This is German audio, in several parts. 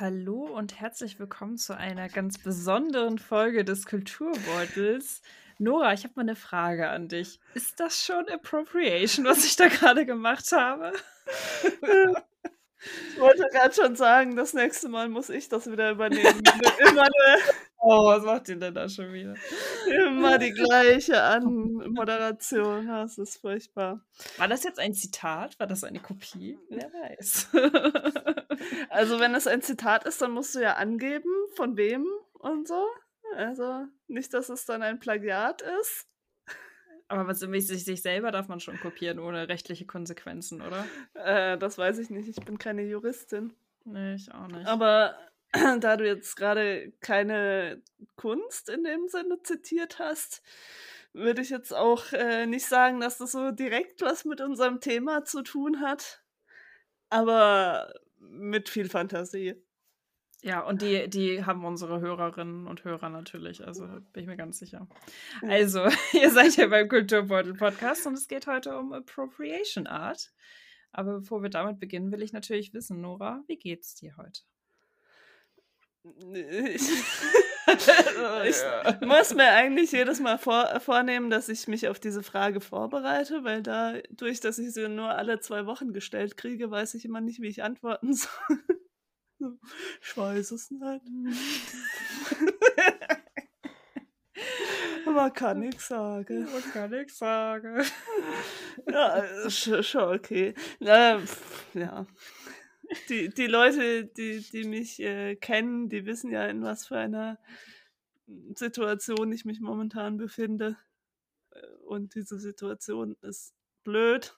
Hallo und herzlich willkommen zu einer ganz besonderen Folge des Kulturbeutels. Nora, ich habe mal eine Frage an dich. Ist das schon Appropriation, was ich da gerade gemacht habe? Ich wollte gerade schon sagen, das nächste Mal muss ich das wieder übernehmen. Immer, Oh, was macht ihr denn da schon wieder? immer die gleiche Anmoderation. Das ist furchtbar. War das jetzt ein Zitat? War das eine Kopie? Wer weiß. Also wenn es ein Zitat ist, dann musst du ja angeben, von wem und so. Also nicht, dass es dann ein Plagiat ist. Aber was sich selber darf man schon kopieren, ohne rechtliche Konsequenzen, oder? Das weiß ich nicht. Ich bin keine Juristin. Nee, ich auch nicht. Aber da du jetzt gerade keine Kunst in dem Sinne zitiert hast, würde ich jetzt auch nicht sagen, dass das so direkt was mit unserem Thema zu tun hat, aber mit viel Fantasie. Ja, und die haben unsere Hörerinnen und Hörer natürlich, also bin ich mir ganz sicher. Ja. Also, ihr seid ja beim Kulturbeutel-Podcast und es geht heute um Appropriation Art. Aber bevor wir damit beginnen, will ich natürlich wissen, Nora, wie geht's dir heute? Ich muss mir eigentlich jedes Mal vornehmen, dass ich mich auf diese Frage vorbereite, weil dadurch, dass ich sie nur alle 2 Wochen gestellt kriege, weiß ich immer nicht, wie ich antworten soll. Ich weiß es nicht. Man kann nichts sagen. Man kann nichts sagen. Ja, schon okay. Ja. Die Leute, die mich kennen, die wissen ja, in was für einer Situation ich mich momentan befinde. Und diese Situation ist blöd.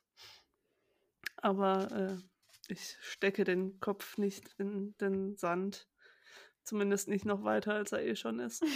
Aber ich stecke den Kopf nicht in den Sand. Zumindest nicht noch weiter, als er eh schon ist.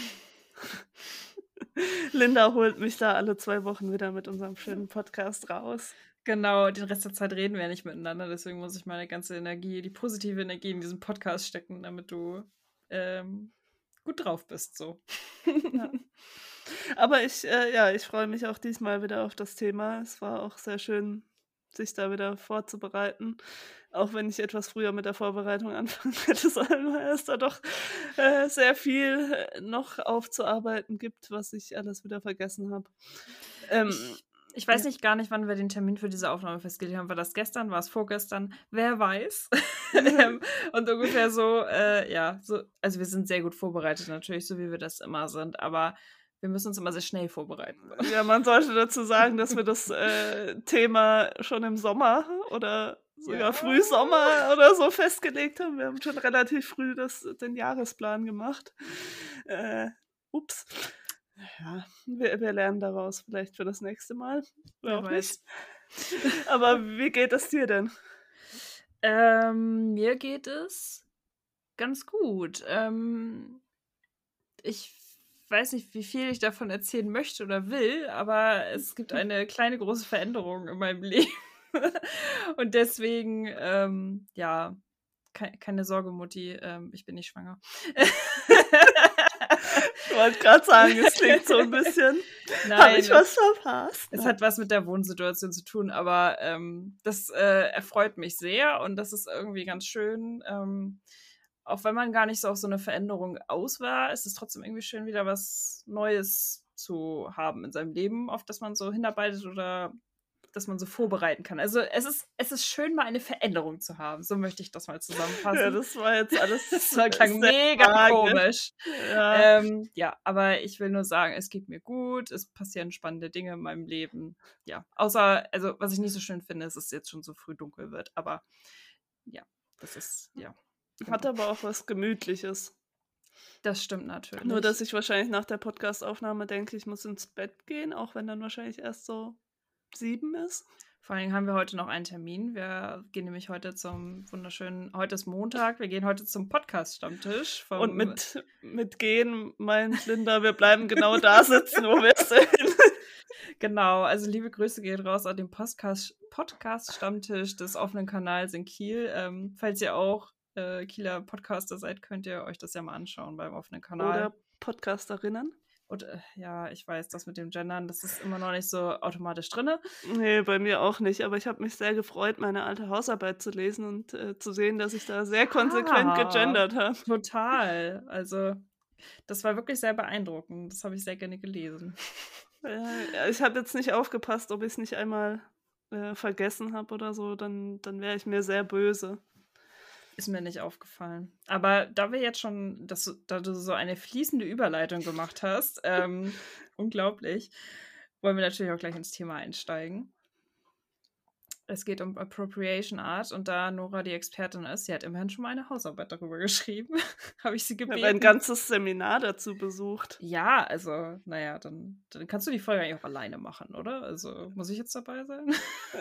Linda holt mich da alle 2 Wochen wieder mit unserem schönen Podcast raus. Genau, den Rest der Zeit reden wir ja nicht miteinander, deswegen muss ich meine ganze Energie, die positive Energie in diesen Podcast stecken, damit du gut drauf bist, so. Ja. Aber ich freue mich auch diesmal wieder auf das Thema. Es war auch sehr schön, sich da wieder vorzubereiten. Auch wenn ich etwas früher mit der Vorbereitung anfangen hätte sollen, weil es da doch sehr viel noch aufzuarbeiten gibt, was ich alles wieder vergessen habe. Ich weiß nicht gar nicht, wann wir den Termin für diese Aufnahme festgelegt haben. War das gestern? War es vorgestern? Wer weiß? Und ungefähr so, also wir sind sehr gut vorbereitet natürlich, so wie wir das immer sind, aber wir müssen uns immer sehr schnell vorbereiten. Ja, man sollte dazu sagen, dass wir das Thema schon im Sommer oder sogar Frühsommer oder so festgelegt haben. Wir haben schon relativ früh den Jahresplan gemacht. Ups. Ja, wir lernen daraus vielleicht für das nächste Mal. Wer weiß. Aber wie geht es dir denn? Mir geht es ganz gut. Ich weiß nicht, wie viel ich davon erzählen möchte oder will, aber es gibt eine kleine, große Veränderung in meinem Leben. Und deswegen, keine Sorge, Mutti, ich bin nicht schwanger. Ich wollte gerade sagen, es klingt so ein bisschen. Habe ich was verpasst? Es hat was mit der Wohnsituation zu tun, aber das erfreut mich sehr und das ist irgendwie ganz schön. Auch wenn man gar nicht so auf so eine Veränderung aus war, ist es trotzdem irgendwie schön, wieder was Neues zu haben in seinem Leben, auf das man so hinarbeitet oder dass man so vorbereiten kann. Also es ist schön, mal eine Veränderung zu haben. So möchte ich das mal zusammenfassen. Ja, das war jetzt alles. Das klang mega komisch. Ja. Aber ich will nur sagen, es geht mir gut, es passieren spannende Dinge in meinem Leben. Ja, außer, also was ich nicht so schön finde, ist, dass es jetzt schon so früh dunkel wird. Aber ja, das ist, ja. Hat aber auch was Gemütliches. Das stimmt natürlich. Nur, dass ich wahrscheinlich nach der Podcast-Aufnahme denke, ich muss ins Bett gehen, auch wenn dann wahrscheinlich erst so 7 ist. Vor allem haben wir heute noch einen Termin. Wir gehen nämlich heute zum wunderschönen, heute ist Montag, wir gehen heute zum Podcast-Stammtisch. Und mit gehen meint Linda, wir bleiben genau da sitzen, wo wir sind. Genau, also liebe Grüße gehen raus an den Podcast-Stammtisch des offenen Kanals in Kiel. Falls ihr auch Kieler Podcaster seid, könnt ihr euch das ja mal anschauen beim offenen Kanal. Oder Podcasterinnen. Und ja, ich weiß, das mit dem Gendern, das ist immer noch nicht so automatisch drinne. Nee, bei mir auch nicht, aber ich habe mich sehr gefreut, meine alte Hausarbeit zu lesen und zu sehen, dass ich da sehr konsequent Ja, gegendert habe. total. Also, das war wirklich sehr beeindruckend. Das habe ich sehr gerne gelesen. Ja, ich habe jetzt nicht aufgepasst, ob ich es nicht einmal vergessen habe oder so, dann wäre ich mir sehr böse. Ist mir nicht aufgefallen. Aber da wir jetzt schon, da du so eine fließende Überleitung gemacht hast, unglaublich, wollen wir natürlich auch gleich ins Thema einsteigen. Es geht um Appropriation Art und da Nora die Expertin ist, sie hat immerhin schon mal eine Hausarbeit darüber geschrieben, habe ich sie Ich habe ein gebeten. ganzes Seminar dazu besucht. Ja, also, naja, dann kannst du die Folge eigentlich auch alleine machen, oder? Also, muss ich jetzt dabei sein?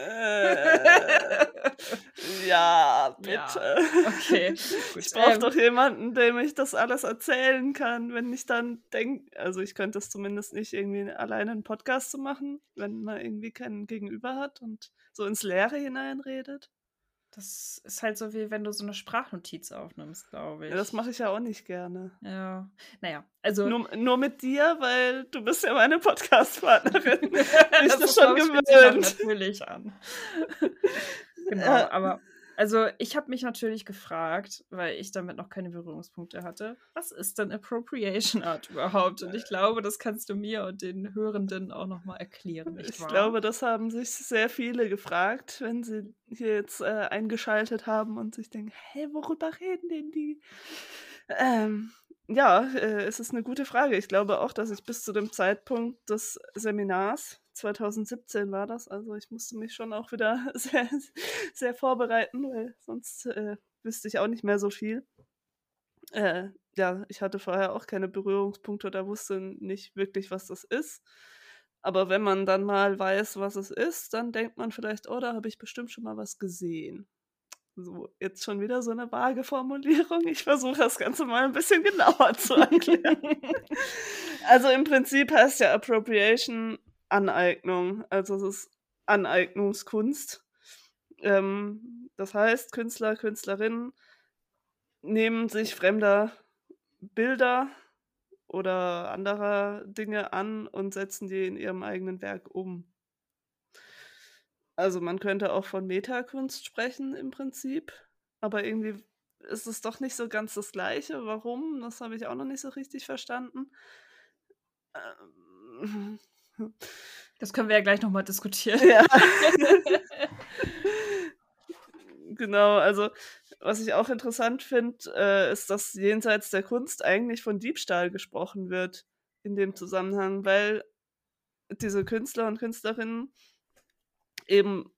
Ja, Ja, bitte. okay, gut. Ich brauche doch jemanden, dem ich das alles erzählen kann, wenn ich dann denke, also ich könnte es zumindest nicht irgendwie alleine einen Podcast zu machen, wenn man irgendwie keinen Gegenüber hat und so ins Leere hineinredet. Das ist halt so, wie wenn du so eine Sprachnotiz aufnimmst, glaube Ja, das mache ich. ich ja auch nicht gerne. Ja, naja, also Nur mit dir, weil du bist ja meine Podcast-Partnerin. Bin ich das das ist, schon glaube ich, fühlt sich noch gewöhnt. natürlich an. Genau, Ja, aber also, ich habe mich natürlich gefragt, weil ich damit noch keine Berührungspunkte hatte, was ist denn Appropriation Art überhaupt? Und ich glaube, das kannst du mir und den Hörenden auch noch mal erklären, nicht ich wahr? glaube, das haben sich sehr viele gefragt, wenn sie hier jetzt eingeschaltet haben und sich denken, hey, worüber reden denn die? Ja, es ist eine gute Frage. Ich glaube auch, dass ich bis zu dem Zeitpunkt des Seminars, 2017 war das, also ich musste mich schon auch wieder sehr, sehr vorbereiten, weil sonst wüsste ich auch nicht mehr so viel. Ja, ich hatte vorher auch keine Berührungspunkte oder wusste nicht wirklich, was das ist. Aber wenn man dann mal weiß, was es ist, dann denkt man vielleicht: „Oh, da habe ich bestimmt schon mal was gesehen.“ So, jetzt schon wieder so eine vage Formulierung. Ich versuche das Ganze mal ein bisschen genauer zu erklären. Also, im Prinzip heißt ja Appropriation Aneignung. Also, es ist Aneignungskunst. Das heißt, Künstler, Künstlerinnen nehmen sich fremder Bilder oder anderer Dinge an und setzen die in ihrem eigenen Werk um. Also, man könnte auch von Metakunst sprechen im Prinzip, aber irgendwie ist es doch nicht so ganz das Gleiche. Warum? Das habe ich auch noch nicht so richtig verstanden. Ähm, Das können wir ja gleich noch mal diskutieren. ja. Genau, also, was ich auch interessant finde, ist, dass jenseits der Kunst eigentlich von Diebstahl gesprochen wird in dem Zusammenhang, weil diese Künstler und Künstlerinnen eben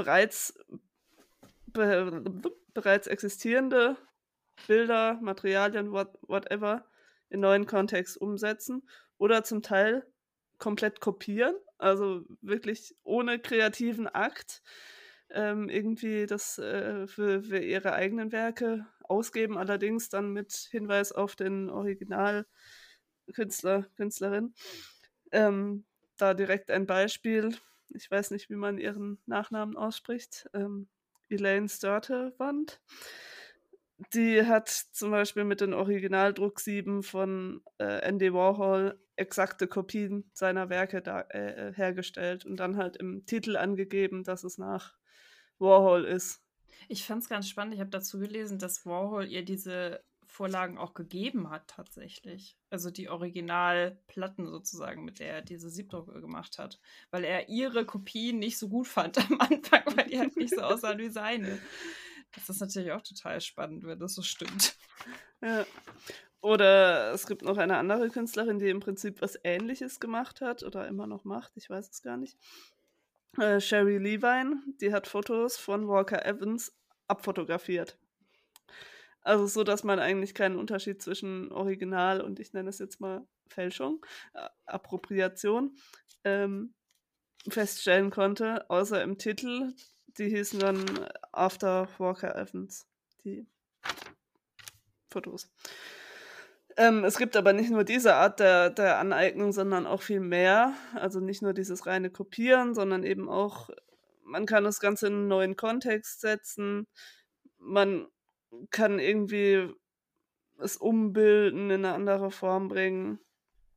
bereits existierende Bilder, Materialien, whatever, in neuen Kontext umsetzen oder zum Teil komplett kopieren, also wirklich ohne kreativen Akt, irgendwie das, für ihre eigenen Werke ausgeben, allerdings dann mit Hinweis auf den Originalkünstler, Künstlerin. Da direkt ein Beispiel. Ich weiß nicht, wie man ihren Nachnamen ausspricht. Elaine Sturtevant. Die hat zum Beispiel mit den Originaldrucksieben von Andy Warhol exakte Kopien seiner Werke hergestellt und dann halt im Titel angegeben, dass es nach Warhol ist. Ich fand es ganz spannend. Ich habe dazu gelesen, dass Warhol ihr diese Vorlagen auch gegeben hat tatsächlich. Also die Originalplatten sozusagen, mit der er diese Siebdrucke gemacht hat. Weil er ihre Kopien nicht so gut fand am Anfang, weil die halt nicht so aussahen wie seine. Das ist natürlich auch total spannend, wenn das so stimmt. Ja. Oder es gibt noch eine andere Künstlerin, die im Prinzip was Ähnliches gemacht hat oder immer noch macht, ich weiß es gar nicht. Sherry Levine, die hat Fotos von Walker Evans abfotografiert. Also so, dass man eigentlich keinen Unterschied zwischen Original und ich nenne es jetzt mal Fälschung, Appropriation, ähm, feststellen konnte, außer im Titel. Die hießen dann After Walker Evans, die Fotos. Es gibt aber nicht nur diese Art der Aneignung, sondern auch viel mehr. Also nicht nur dieses reine Kopieren, sondern eben auch, man kann das Ganze in einen neuen Kontext setzen. Man kann irgendwie es umbilden, in eine andere Form bringen.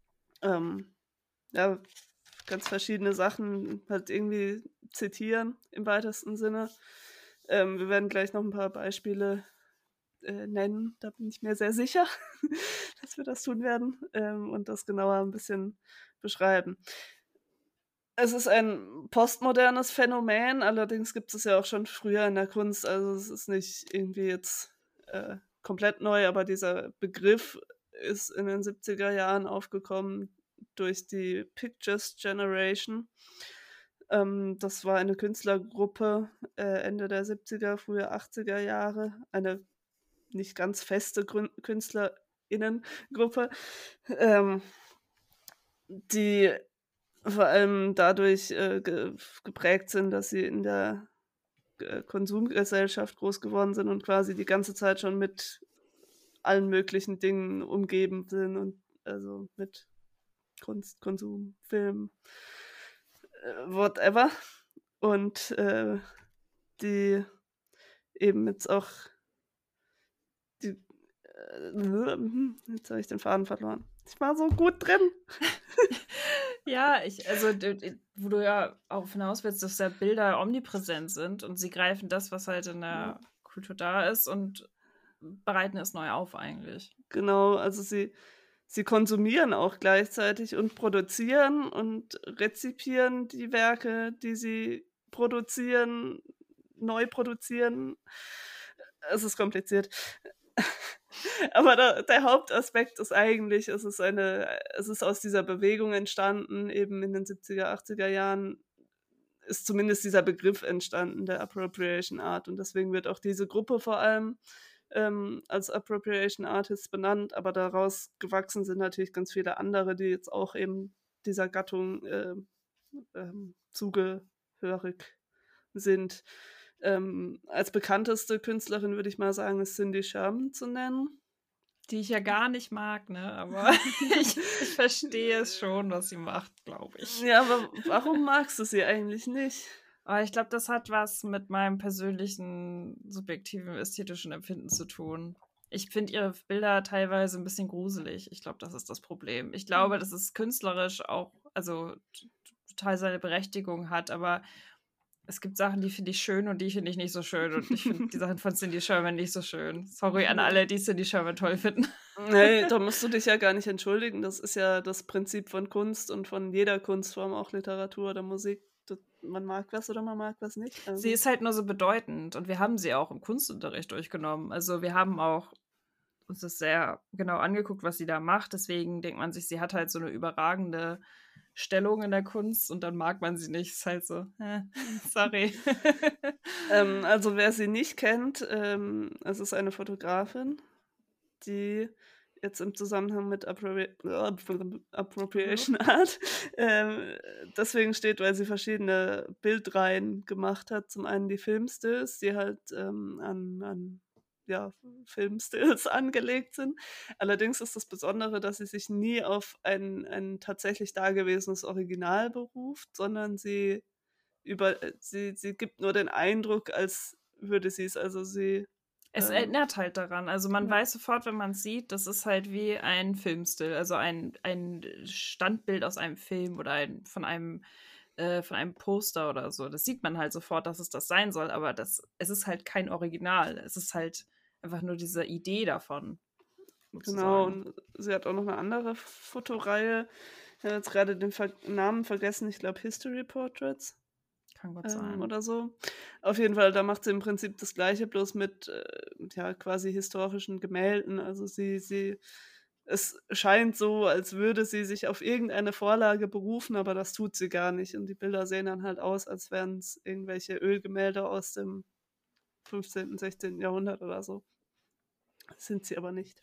ähm, ja, ganz verschiedene Sachen halt irgendwie zitieren im weitesten Sinne. Wir werden gleich noch ein paar Beispiele nennen. Da bin ich mir sehr sicher, dass wir das tun werden, und das genauer ein bisschen beschreiben. Es ist ein postmodernes Phänomen, allerdings gibt es ja auch schon früher in der Kunst. Also, es ist nicht irgendwie jetzt, komplett neu, aber dieser Begriff ist in den 70er Jahren aufgekommen durch die Pictures Generation. Das war eine Künstlergruppe, Ende der 70er, frühe 80er Jahre, eine nicht ganz feste KünstlerInnengruppe, ähm, die vor allem dadurch geprägt sind, dass sie in der Konsumgesellschaft groß geworden sind und quasi die ganze Zeit schon mit allen möglichen Dingen umgeben sind und also mit Kunst, Konsum, Film, whatever. Und die eben jetzt auch die jetzt habe ich den Faden verloren. Ich war so gut drin. Ja, also wo du ja auch hinaus willst, dass ja Bilder omnipräsent sind und sie greifen das, was halt in der Kultur da ist und bereiten es neu auf eigentlich. Genau, also sie konsumieren auch gleichzeitig und produzieren und rezipieren die Werke, die sie produzieren, neu produzieren. Es ist kompliziert. Aber der Hauptaspekt ist eigentlich, es ist aus dieser Bewegung entstanden, eben in den 70er, 80er Jahren ist zumindest dieser Begriff entstanden, der Appropriation Art. Und deswegen wird auch diese Gruppe vor allem als Appropriation Artists benannt, aber daraus gewachsen sind natürlich ganz viele andere, die jetzt auch eben dieser Gattung zugehörig sind. Als bekannteste Künstlerin würde ich mal sagen, ist Cindy Sherman zu nennen. Die ich ja gar nicht mag, ne? Aber ich verstehe es schon, was sie macht, glaube ich. Ja, aber warum magst du sie eigentlich nicht? Aber ich glaube, das hat was mit meinem persönlichen, subjektiven, ästhetischen Empfinden zu tun. Ich finde ihre Bilder teilweise ein bisschen gruselig. Ich glaube, das ist das Problem. Ich glaube, dass es künstlerisch auch, also total seine Berechtigung hat, aber es gibt Sachen, die finde ich schön und die finde ich nicht so schön. Und ich finde die Sachen von Cindy Sherman nicht so schön. Sorry an alle, die Cindy Sherman toll finden. Nee, da musst du dich ja gar nicht entschuldigen. Das ist ja das Prinzip von Kunst und von jeder Kunstform, auch Literatur oder Musik. Man mag was oder man mag was nicht. Also. Sie ist halt nur so bedeutend und wir haben sie auch im Kunstunterricht durchgenommen. Also wir haben auch uns das sehr genau angeguckt, was sie da macht. Deswegen denkt man sich, sie hat halt so eine überragende Stellung in der Kunst und dann mag man sie nicht. Ist halt so, sorry. Also wer sie nicht kennt, es ist eine Fotografin, die jetzt im Zusammenhang mit Appropriation Art deswegen steht, weil sie verschiedene Bildreihen gemacht hat. Zum einen die Filmstills, die halt an Filmstills angelegt sind. Allerdings ist das Besondere, dass sie sich nie auf ein tatsächlich dagewesenes Original beruft, sondern sie gibt nur den Eindruck, als würde sie es, also sie Es erinnert halt daran. Also man weiß sofort, wenn man es sieht, das ist halt wie ein Filmstil, also ein Standbild aus einem Film oder von einem Poster oder so. Das sieht man halt sofort, dass es das sein soll, aber es ist halt kein Original. Es ist halt einfach nur diese Idee davon. Genau, und sie hat auch noch eine andere Fotoreihe. Ich habe jetzt gerade den Namen vergessen, ich glaube History Portraits. Kann gut sein. Oder so. Auf jeden Fall, da macht sie im Prinzip das Gleiche, bloß mit quasi historischen Gemälden. Also es scheint so, als würde sie sich auf irgendeine Vorlage berufen, aber das tut sie gar nicht. Und die Bilder sehen dann halt aus, als wären es irgendwelche Ölgemälde aus dem 15., 16. Jahrhundert oder so. Sind sie aber nicht.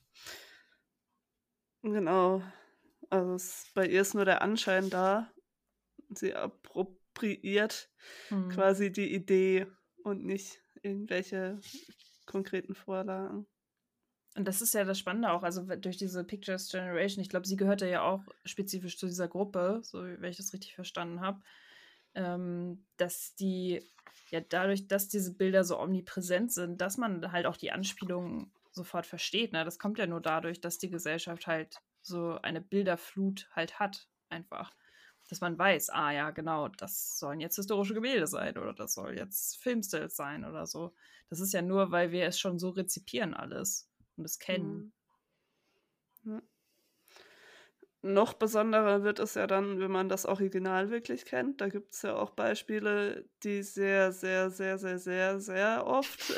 Genau. Also bei ihr ist nur der Anschein da. Sie appropriiert quasi die Idee und nicht irgendwelche konkreten Vorlagen. Und das ist ja das Spannende auch, also durch diese Pictures Generation, ich glaube, sie gehörte ja auch spezifisch zu dieser Gruppe, so wenn ich das richtig verstanden habe, dass die, ja dadurch, dass diese Bilder so omnipräsent sind, dass man halt auch die Anspielungen sofort versteht. Ne? Das kommt ja nur dadurch, dass die Gesellschaft halt so eine Bilderflut halt hat, einfach. Dass man weiß, ja, genau, das sollen jetzt historische Gemälde sein oder das soll jetzt Filmstills sein oder so. Das ist ja nur, weil wir es schon so rezipieren alles und es kennen. Ja. Noch besonderer wird es ja dann, wenn man das Original wirklich kennt. Da gibt es ja auch Beispiele, die sehr, sehr, sehr, sehr, sehr, sehr oft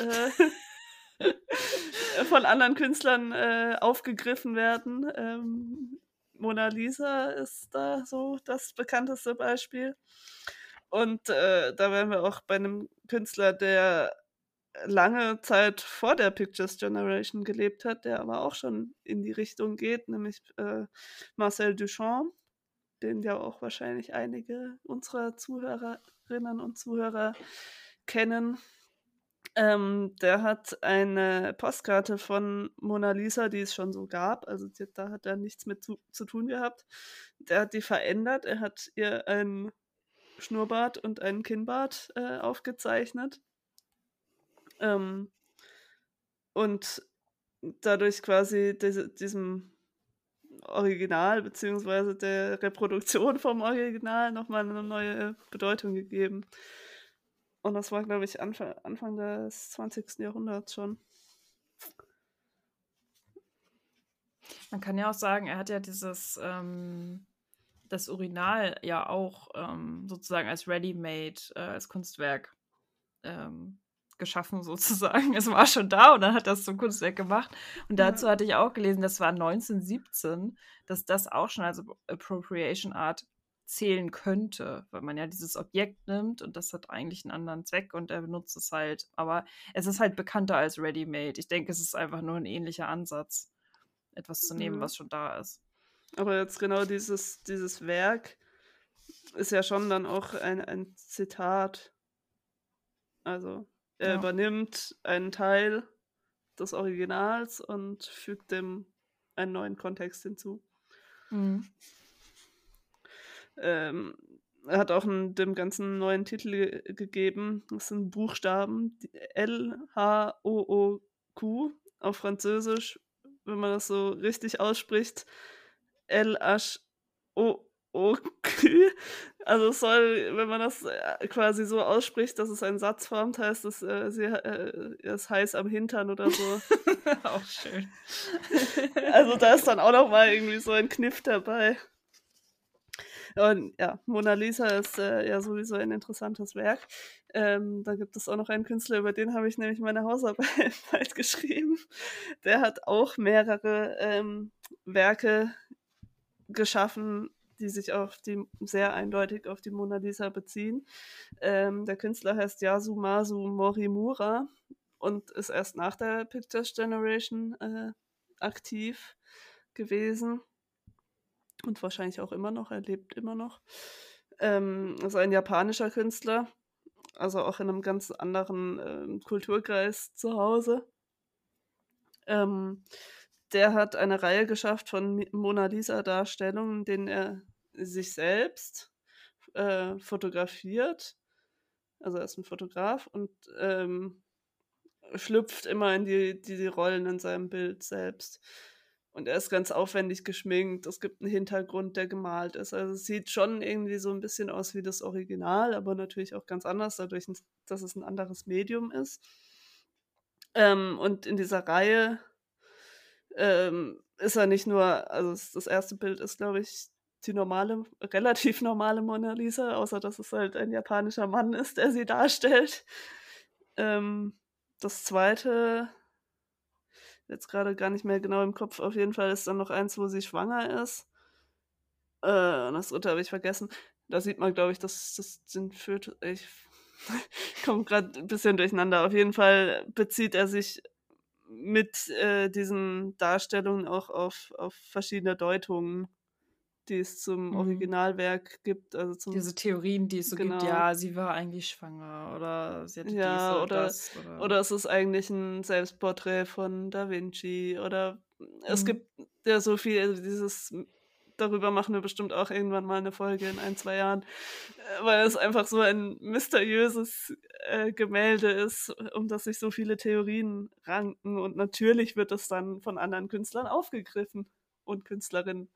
von anderen Künstlern aufgegriffen werden. Mona Lisa ist da so das bekannteste Beispiel. Und da wären wir auch bei einem Künstler, der lange Zeit vor der Pictures Generation gelebt hat, der aber auch schon in die Richtung geht, nämlich Marcel Duchamp, den ja auch wahrscheinlich einige unserer Zuhörerinnen und Zuhörer kennen. Der hat eine Postkarte von Mona Lisa, die es schon so gab, also da hat er nichts mit zu tun gehabt. Der hat die verändert, er hat ihr einen Schnurrbart und einen Kinnbart aufgezeichnet. Und dadurch quasi diesem Original beziehungsweise der Reproduktion vom Original nochmal eine neue Bedeutung gegeben. Und das war, glaube ich, Anfang des 20. Jahrhunderts schon. Man kann ja auch sagen, er hat ja dieses, das Urinal ja auch sozusagen als Ready-Made, als Kunstwerk geschaffen sozusagen. Es war schon da und dann hat er es zum Kunstwerk gemacht. Und dazu hatte ich auch gelesen, das war 1917, dass das auch schon als Appropriation Art zählen könnte, weil man ja dieses Objekt nimmt und das hat eigentlich einen anderen Zweck und er benutzt es halt. Aber es ist halt bekannter als Ready-Made. Ich denke, es ist einfach nur ein ähnlicher Ansatz, etwas zu nehmen, was schon da ist. Aber jetzt genau dieses Werk ist ja schon dann auch ein Zitat. Also er übernimmt einen Teil des Originals und fügt dem einen neuen Kontext hinzu. Er hat auch dem Ganzen neuen Titel gegeben. Das sind Buchstaben, L-H-O-O-Q auf Französisch, wenn man das so richtig ausspricht, L-H-O-O-Q. Also es soll, wenn man das quasi so ausspricht, dass es einen Satz formt, heißt es, ist heiß am Hintern oder so. Auch schön. Also da ist dann auch noch mal irgendwie so ein Kniff dabei. Und ja, Mona Lisa ist ja sowieso ein interessantes Werk. Da gibt es auch noch einen Künstler, über den habe ich nämlich meine Hausarbeit geschrieben. Der hat auch mehrere Werke geschaffen, die sich sehr eindeutig auf die Mona Lisa beziehen. Der Künstler heißt Yasumasu Morimura und ist erst nach der Pictures Generation aktiv gewesen. Und wahrscheinlich auch immer noch, er lebt immer noch. Also ein japanischer Künstler, also auch in einem ganz anderen Kulturkreis zu Hause. Der hat eine Reihe geschafft von Mona Lisa-Darstellungen, in denen er sich selbst fotografiert. Also er ist ein Fotograf und schlüpft immer in die Rollen in seinem Bild selbst. Und er ist ganz aufwendig geschminkt. Es gibt einen Hintergrund, der gemalt ist. Also es sieht schon irgendwie so ein bisschen aus wie das Original, aber natürlich auch ganz anders, dadurch, dass es ein anderes Medium ist. Und in dieser Reihe ist er nicht nur, also das erste Bild ist, glaube ich, die relativ normale Mona Lisa, außer dass es halt ein japanischer Mann ist, der sie darstellt. Das zweite, jetzt gerade gar nicht mehr genau im Kopf, auf jeden Fall ist dann noch eins, wo sie schwanger ist. Und das dritte habe ich vergessen. Da sieht man, glaube ich, das sind ich komme gerade ein bisschen durcheinander. Auf jeden Fall bezieht er sich mit diesen Darstellungen auch auf verschiedene Deutungen, die es zum Originalwerk gibt. Also diese Theorien, die es so gibt, ja, sie war eigentlich schwanger oder sie hatte dies oder das. Oder es ist eigentlich ein Selbstporträt von Da Vinci oder es gibt ja so viel, also darüber machen wir bestimmt auch irgendwann mal eine Folge in 1-2 Jahren, weil es einfach so ein mysteriöses Gemälde ist, um das sich so viele Theorien ranken und natürlich wird es dann von anderen Künstlern aufgegriffen. und Künstlerin.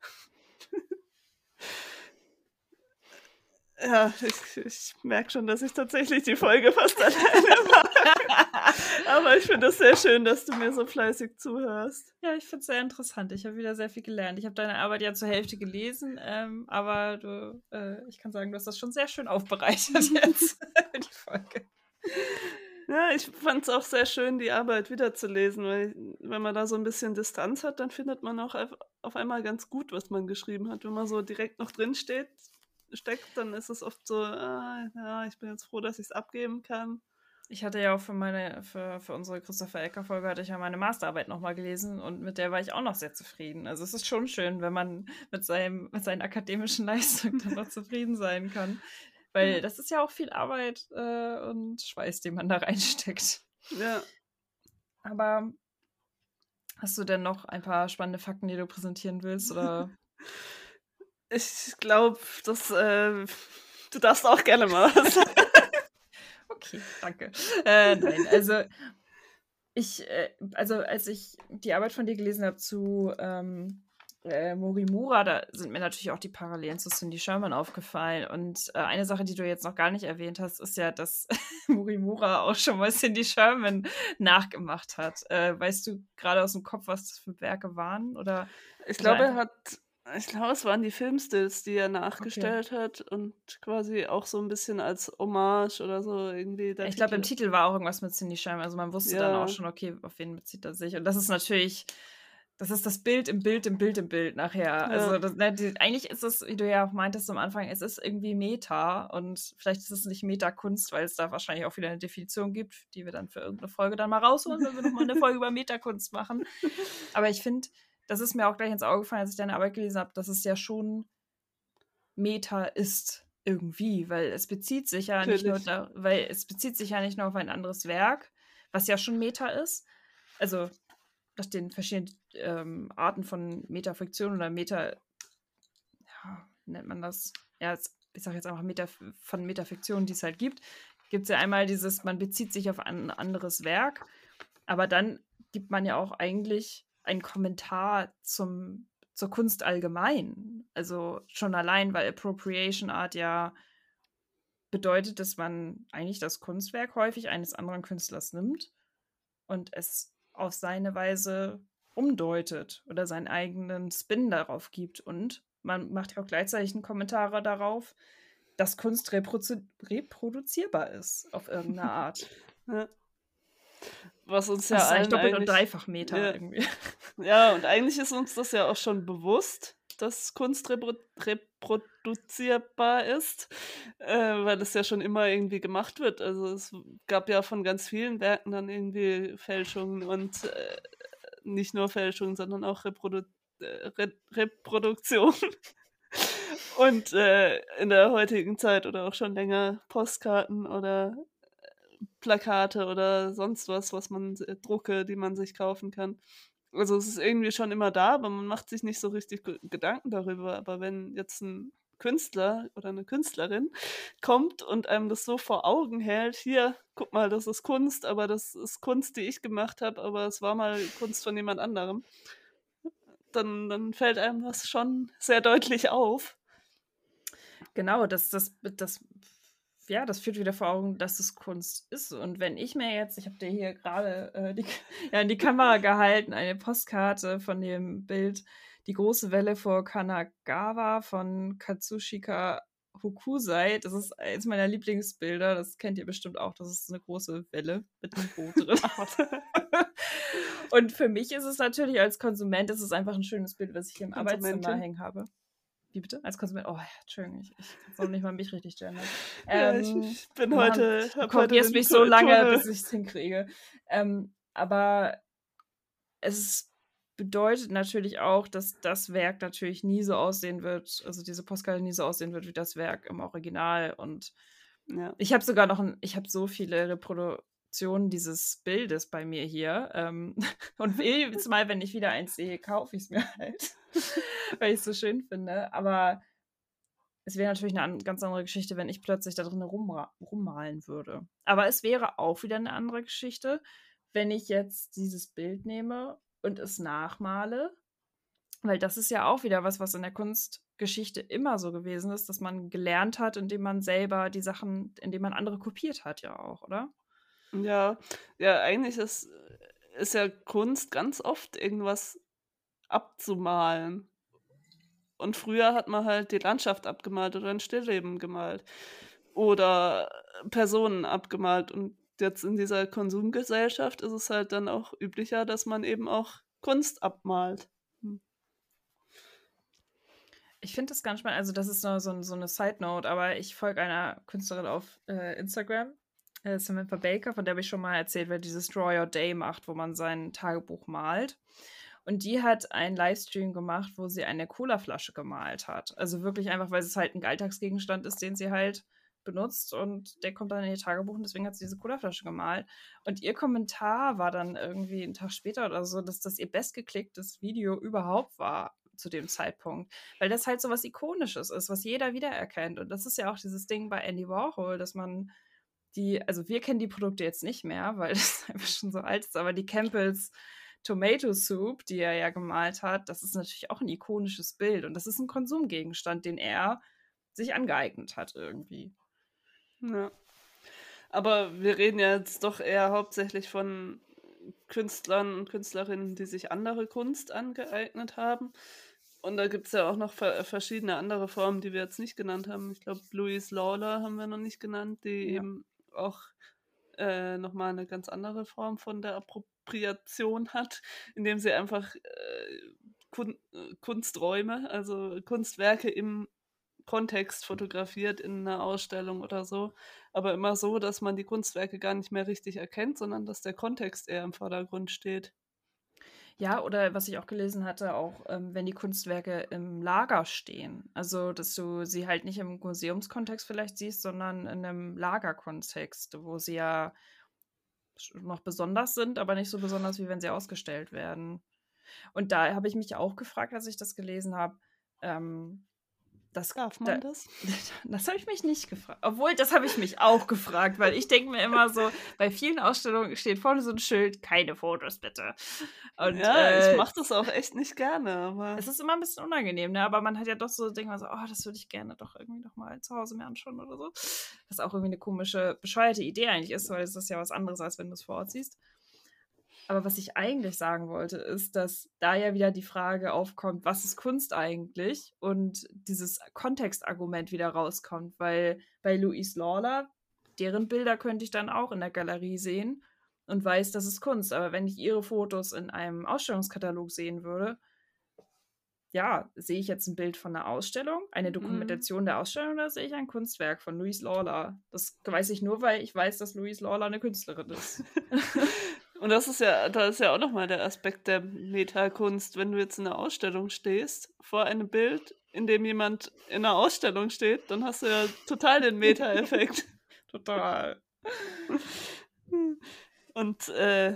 Ja, ich merke schon, dass ich tatsächlich die Folge fast alleine mache. Aber ich finde es sehr schön, dass du mir so fleißig zuhörst. Ja, ich finde es sehr interessant. Ich habe wieder sehr viel gelernt. Ich habe deine Arbeit ja zur Hälfte gelesen, aber ich kann sagen, du hast das schon sehr schön aufbereitet jetzt, die Folge. Ja, ich fand es auch sehr schön, die Arbeit wiederzulesen, weil wenn man da so ein bisschen Distanz hat, dann findet man auch auf einmal ganz gut, was man geschrieben hat. Wenn man so direkt noch drin steckt, dann ist es oft so, ja, ich bin jetzt froh, dass ich es abgeben kann. Ich hatte ja auch für unsere Christopher Ecker-Folge hatte ich ja meine Masterarbeit nochmal gelesen und mit der war ich auch noch sehr zufrieden. Also es ist schon schön, wenn man mit seinen akademischen Leistungen dann noch zufrieden sein kann. Weil das ist ja auch viel Arbeit und Schweiß, den man da reinsteckt. Ja. Aber hast du denn noch ein paar spannende Fakten, die du präsentieren willst? Oder? Ich glaube, du darfst auch gerne mal was sagen. Okay, danke. Nein, also als ich die Arbeit von dir gelesen habe zu Morimura, da sind mir natürlich auch die Parallelen zu Cindy Sherman aufgefallen. Und eine Sache, die du jetzt noch gar nicht erwähnt hast, ist ja, dass Morimura auch schon mal Cindy Sherman nachgemacht hat. Weißt du gerade aus dem Kopf, was das für Werke waren? Oder Ich glaube, es waren die Filmstills, die er nachgestellt hat und quasi auch so ein bisschen als Hommage oder so irgendwie der ich glaube, im Titel. Titel war auch irgendwas mit Cindy Sherman. Also man wusste dann auch Ja, schon, okay, auf wen bezieht er sich. Und das ist natürlich, das ist das Bild im Bild im Bild im Bild nachher. Also eigentlich ist es, wie du ja auch meintest am Anfang, es ist irgendwie Meta. Und vielleicht ist es nicht Metakunst, weil es da wahrscheinlich auch wieder eine Definition gibt, die wir dann für irgendeine Folge dann mal rausholen, wenn wir nochmal eine Folge über Metakunst machen. Aber ich finde, das ist mir auch gleich ins Auge gefallen, als ich deine Arbeit gelesen habe, dass es ja schon Meta ist irgendwie, weil es bezieht sich ja nicht nur auf ein anderes Werk, was ja schon Meta ist. Also nach den verschiedenen Arten von Metafiktion oder nennt man das? Ja, ich sage jetzt einfach von Metafiktion, die es halt gibt es ja einmal dieses, man bezieht sich auf ein anderes Werk, aber dann gibt man ja auch eigentlich einen Kommentar zur Kunst allgemein. Also schon allein, weil Appropriation Art ja bedeutet, dass man eigentlich das Kunstwerk häufig eines anderen Künstlers nimmt und es auf seine Weise umdeutet oder seinen eigenen Spin darauf gibt. Und man macht ja auch gleichzeitig einen Kommentar darauf, dass Kunst reproduzierbar ist auf irgendeine Art. ja. Was uns Das ja ist eigentlich allen doppelt und dreifach Meta ja, irgendwie. ja, und eigentlich ist uns das ja auch schon bewusst, dass Kunst reproduzierbar ist, weil es ja schon immer irgendwie gemacht wird. Also es gab ja von ganz vielen Werken dann irgendwie Fälschungen und nicht nur Fälschungen, sondern auch Reproduktion. Und in der heutigen Zeit oder auch schon länger Postkarten oder Plakate oder sonst was man Drucke, die man sich kaufen kann. Also es ist irgendwie schon immer da, aber man macht sich nicht so richtig Gedanken darüber. Aber wenn jetzt ein Künstler oder eine Künstlerin kommt und einem das so vor Augen hält, hier, guck mal, das ist Kunst, aber das ist Kunst, die ich gemacht habe, aber es war mal Kunst von jemand anderem, dann fällt einem das schon sehr deutlich auf. Genau, das führt wieder vor Augen, dass es Kunst ist. Und wenn ich mir jetzt, ich habe dir hier gerade in die Kamera gehalten, eine Postkarte von dem Bild Die große Welle vor Kanagawa von Katsushika Hokusai. Das ist eines meiner Lieblingsbilder, das kennt ihr bestimmt auch. Das ist eine große Welle mit einem Boot drin. Und für mich ist es natürlich als Konsument, ist es einfach ein schönes Bild, was ich hier im Arbeitszimmer hängen habe. Wie bitte? Als Konsument? Oh, Entschuldigung, ich kann auch nicht mal mich richtig gendern. Ja, ich bin heute. Du korrigierst mich so lange, bis ich es hinkriege. Aber es bedeutet natürlich auch, dass das Werk natürlich nie so aussehen wird, also diese Postkarte nie so aussehen wird wie das Werk im Original. Und ja. ich habe sogar ich habe so viele Reproduktionen dieses Bildes bei mir hier. Und jedes Mal, wenn ich wieder eins sehe, kaufe ich es mir halt, weil ich es so schön finde. Aber es wäre natürlich eine ganz andere Geschichte, wenn ich plötzlich da drin rummalen würde. Aber es wäre auch wieder eine andere Geschichte, wenn ich jetzt dieses Bild nehme und es nachmale Weil das ist ja auch wieder was in der Kunstgeschichte immer so gewesen ist, dass man gelernt hat, indem man selber die Sachen, indem man andere kopiert hat, ja auch, oder? Ja, ja, eigentlich ist ja Kunst ganz oft irgendwas abzumalen. Und früher hat man halt die Landschaft abgemalt oder ein Stillleben gemalt oder Personen abgemalt. Und jetzt in dieser Konsumgesellschaft ist es halt dann auch üblicher, dass man eben auch Kunst abmalt. Hm. Ich finde das ganz spannend. Also, das ist nur so eine Side-Note, aber ich folge einer Künstlerin auf Instagram, Samantha Baker, von der habe ich schon mal erzählt, weil die dieses Draw Your Day macht, wo man sein Tagebuch malt. Und die hat einen Livestream gemacht, wo sie eine Colaflasche gemalt hat. Also wirklich einfach, weil es halt ein Alltagsgegenstand ist, den sie halt benutzt und der kommt dann in ihr Tagebuch und deswegen hat sie diese Colaflasche gemalt. Und ihr Kommentar war dann irgendwie einen Tag später oder so, dass das ihr bestgeklicktes Video überhaupt war zu dem Zeitpunkt. Weil das halt so was Ikonisches ist, was jeder wiedererkennt. Und das ist ja auch dieses Ding bei Andy Warhol, dass man also wir kennen die Produkte jetzt nicht mehr, weil das einfach schon so alt ist, aber die Campbell's Tomato Soup, die er ja gemalt hat, das ist natürlich auch ein ikonisches Bild und das ist ein Konsumgegenstand, den er sich angeeignet hat irgendwie. Ja. Aber wir reden ja jetzt doch eher hauptsächlich von Künstlern und Künstlerinnen, die sich andere Kunst angeeignet haben. Und da gibt es ja auch noch verschiedene andere Formen, die wir jetzt nicht genannt haben. Ich glaube, Louise Lawler haben wir noch nicht genannt, die Ja. eben auch nochmal eine ganz andere Form von der Appropriation hat, indem sie einfach Kunsträume, also Kunstwerke im Kontext fotografiert in einer Ausstellung oder so, aber immer so, dass man die Kunstwerke gar nicht mehr richtig erkennt, sondern dass der Kontext eher im Vordergrund steht. Ja, oder was ich auch gelesen hatte, auch wenn die Kunstwerke im Lager stehen. Also, dass du sie halt nicht im Museumskontext vielleicht siehst, sondern in einem Lagerkontext, wo sie ja noch besonders sind, aber nicht so besonders, wie wenn sie ausgestellt werden. Und da habe ich mich auch gefragt, als ich das gelesen habe, das, Darf da, man das? das habe ich mich nicht gefragt. Obwohl, das habe ich mich auch gefragt, weil ich denke mir immer so, bei vielen Ausstellungen steht vorne so ein Schild, keine Fotos bitte. Und Ja, ich mache das auch echt nicht gerne, aber es ist immer ein bisschen unangenehm, ne? Aber man hat ja doch so, denkt man so, oh, das würde ich gerne doch irgendwie noch mal zu Hause mir anschauen oder so. Was auch irgendwie eine komische, bescheuerte Idee eigentlich ist, weil es ist ja was anderes, als wenn du es vor Ort siehst. Aber was ich eigentlich sagen wollte, ist, dass da ja wieder die Frage aufkommt, was ist Kunst eigentlich? Und dieses Kontextargument wieder rauskommt, weil bei Louise Lawler, deren Bilder könnte ich dann auch in der Galerie sehen und weiß, das ist Kunst. Aber wenn ich ihre Fotos in einem Ausstellungskatalog sehen würde, ja, sehe ich jetzt ein Bild von einer Ausstellung, eine Dokumentation der Ausstellung oder sehe ich ein Kunstwerk von Louise Lawler? Das weiß ich nur, weil ich weiß, dass Louise Lawler eine Künstlerin ist. und da ist ja auch nochmal der Aspekt der Metakunst, wenn du jetzt in einer Ausstellung stehst, vor einem Bild, in dem jemand in einer Ausstellung steht, dann hast du ja total den Meta-Effekt. Total. Und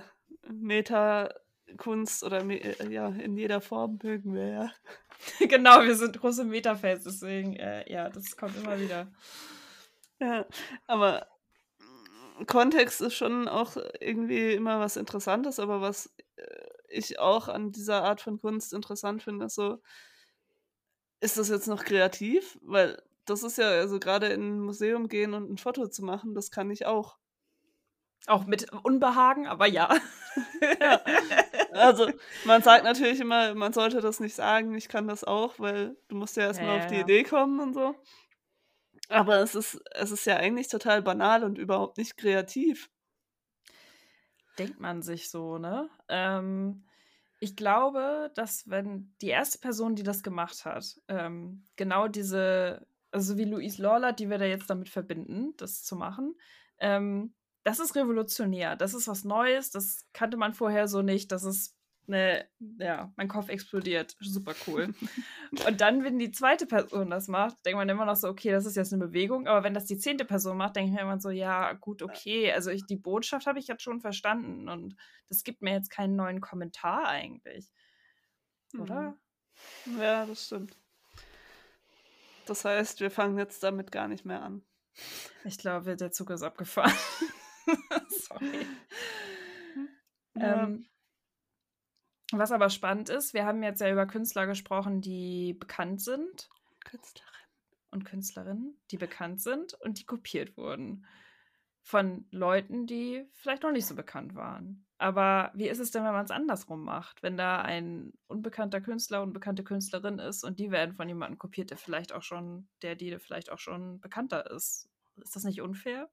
Metakunst oder ja, in jeder Form mögen wir ja. Genau, wir sind große Meta-Fans, deswegen, ja, das kommt immer wieder. Ja, aber Kontext ist schon auch irgendwie immer was Interessantes, aber was ich auch an dieser Art von Kunst interessant finde, ist so, ist das jetzt noch kreativ? Weil das ist ja, also gerade in ein Museum gehen und ein Foto zu machen, das kann ich auch. Auch mit Unbehagen, aber ja. Ja, also man sagt natürlich immer, man sollte das nicht sagen, ich kann das auch, weil du musst ja erstmal auf die Ja. Idee kommen und so. Aber es ist ja eigentlich total banal und überhaupt nicht kreativ. Denkt man sich so, ne? Ich glaube, dass wenn die erste Person, die das gemacht hat, genau diese, also wie Louise Lawler, die wir da jetzt damit verbinden, das zu machen, das ist revolutionär. Das ist was Neues, das kannte man vorher so nicht. Das ist ja, mein Kopf explodiert. Super cool. Und dann, wenn die zweite Person das macht, denkt man immer noch so, okay, das ist jetzt eine Bewegung. Aber wenn das die 10. Person macht, denke ich mir immer so, ja, gut, okay. Also die Botschaft habe ich jetzt schon verstanden. Und das gibt mir jetzt keinen neuen Kommentar eigentlich. Oder? Ja, das stimmt. Das heißt, wir fangen jetzt damit gar nicht mehr an. Ich glaube, der Zug ist abgefahren. Sorry. Ja. Was aber spannend ist, wir haben jetzt ja über Künstler gesprochen, die bekannt sind Künstlerin. und Künstlerinnen, die bekannt sind und die kopiert wurden von Leuten, die vielleicht noch nicht so bekannt waren. Aber wie ist es denn, wenn man es andersrum macht? Wenn da ein unbekannter Künstler, unbekannte Künstlerin ist und die werden von jemandem kopiert, der vielleicht auch schon, die vielleicht auch schon bekannter ist. Ist das nicht unfair?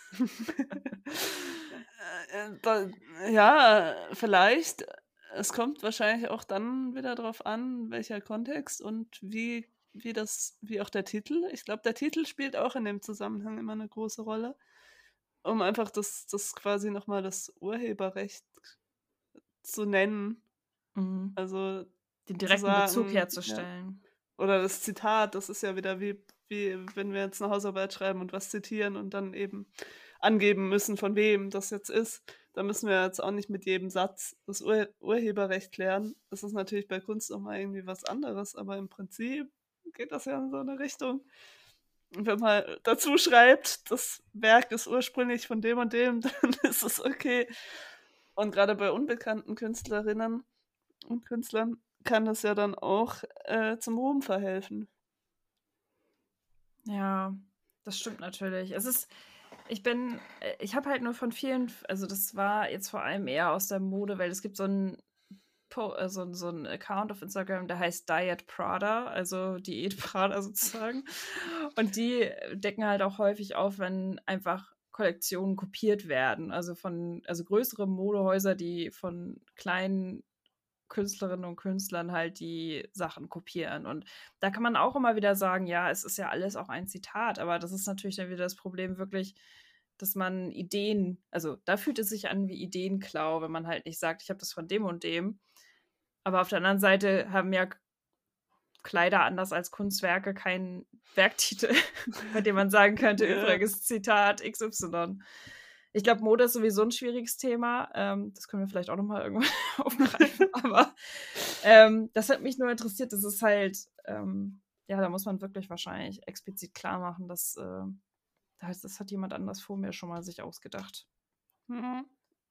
Ja, vielleicht. Es kommt wahrscheinlich auch dann wieder drauf an, welcher Kontext und wie auch der Titel. Ich glaube, der Titel spielt auch in dem Zusammenhang immer eine große Rolle, um einfach das quasi nochmal das Urheberrecht zu nennen. Mhm. Also Den zu direkten Bezug sagen, ja. herzustellen. Oder das Zitat, das ist ja wieder wie wenn wir jetzt eine Hausarbeit schreiben und was zitieren und dann eben angeben müssen, von wem das jetzt ist. Da müssen wir jetzt auch nicht mit jedem Satz das Urheberrecht klären. Das ist natürlich bei Kunst noch mal irgendwie was anderes, aber im Prinzip geht das ja in so eine Richtung. Und wenn man dazu schreibt, das Werk ist ursprünglich von dem und dem, dann ist es okay. Und gerade bei unbekannten Künstlerinnen und Künstlern kann das ja dann auch zum Ruhm verhelfen. Ja, das stimmt natürlich. Ich habe halt nur von vielen, also das war jetzt vor allem eher aus der Modewelt. Es gibt so ein Account auf Instagram, der heißt Diet Prada, also Diät Prada sozusagen. Und die decken halt auch häufig auf, wenn einfach Kollektionen kopiert werden. Also größere Modehäuser, die von kleinen Künstlerinnen und Künstlern halt die Sachen kopieren. Und da kann man auch immer wieder sagen, ja, es ist ja alles auch ein Zitat, aber das ist natürlich dann wieder das Problem wirklich, dass man also da fühlt es sich an wie Ideenklau, wenn man halt nicht sagt, ich habe das von dem und dem. Aber auf der anderen Seite haben ja Kleider anders als Kunstwerke keinen Werktitel, bei dem man sagen könnte, Ja. übrigens Zitat XY. Ich glaube, Mode ist sowieso ein schwieriges Thema. Das können wir vielleicht auch nochmal irgendwann aufgreifen. Aber das hat mich nur interessiert. Das ist halt, ja, da muss man wirklich wahrscheinlich explizit klar machen, dass das hat jemand anders vor mir schon mal sich ausgedacht. Mhm.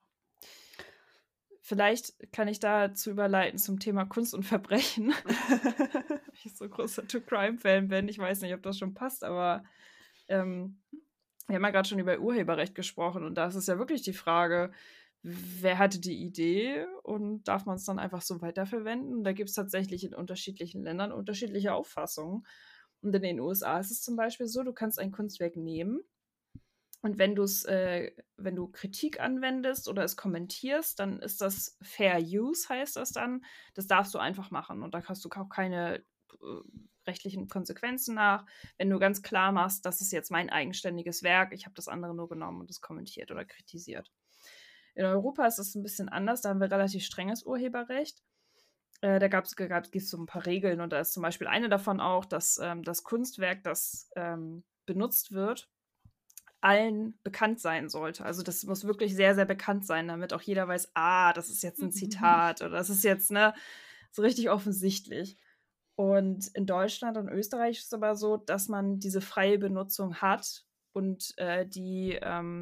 Vielleicht kann ich dazu überleiten zum Thema Kunst und Verbrechen. Weil ich so großer True-Crime-Fan bin. Ich weiß nicht, ob das schon passt, aber wir haben ja gerade schon über Urheberrecht gesprochen und da ist es ja wirklich die Frage, wer hatte die Idee und darf man es dann einfach so weiterverwenden? Da gibt es tatsächlich in unterschiedlichen Ländern unterschiedliche Auffassungen. Und in den USA ist es zum Beispiel so, du kannst ein Kunstwerk nehmen und wenn du Kritik anwendest oder es kommentierst, dann ist das Fair Use, heißt das dann. Das darfst du einfach machen und da hast du auch keine rechtlichen Konsequenzen nach, wenn du ganz klar machst, das ist jetzt mein eigenständiges Werk, ich habe das andere nur genommen und es kommentiert oder kritisiert. In Europa ist es ein bisschen anders, da haben wir relativ strenges Urheberrecht. Da gibt's so ein paar Regeln und da ist zum Beispiel eine davon auch, dass das Kunstwerk, das benutzt wird, allen bekannt sein sollte. Also das muss wirklich sehr, sehr bekannt sein, damit auch jeder weiß, das ist jetzt ein Zitat oder das ist jetzt so richtig offensichtlich. Und in Deutschland und Österreich ist es aber so, dass man diese freie Benutzung hat und die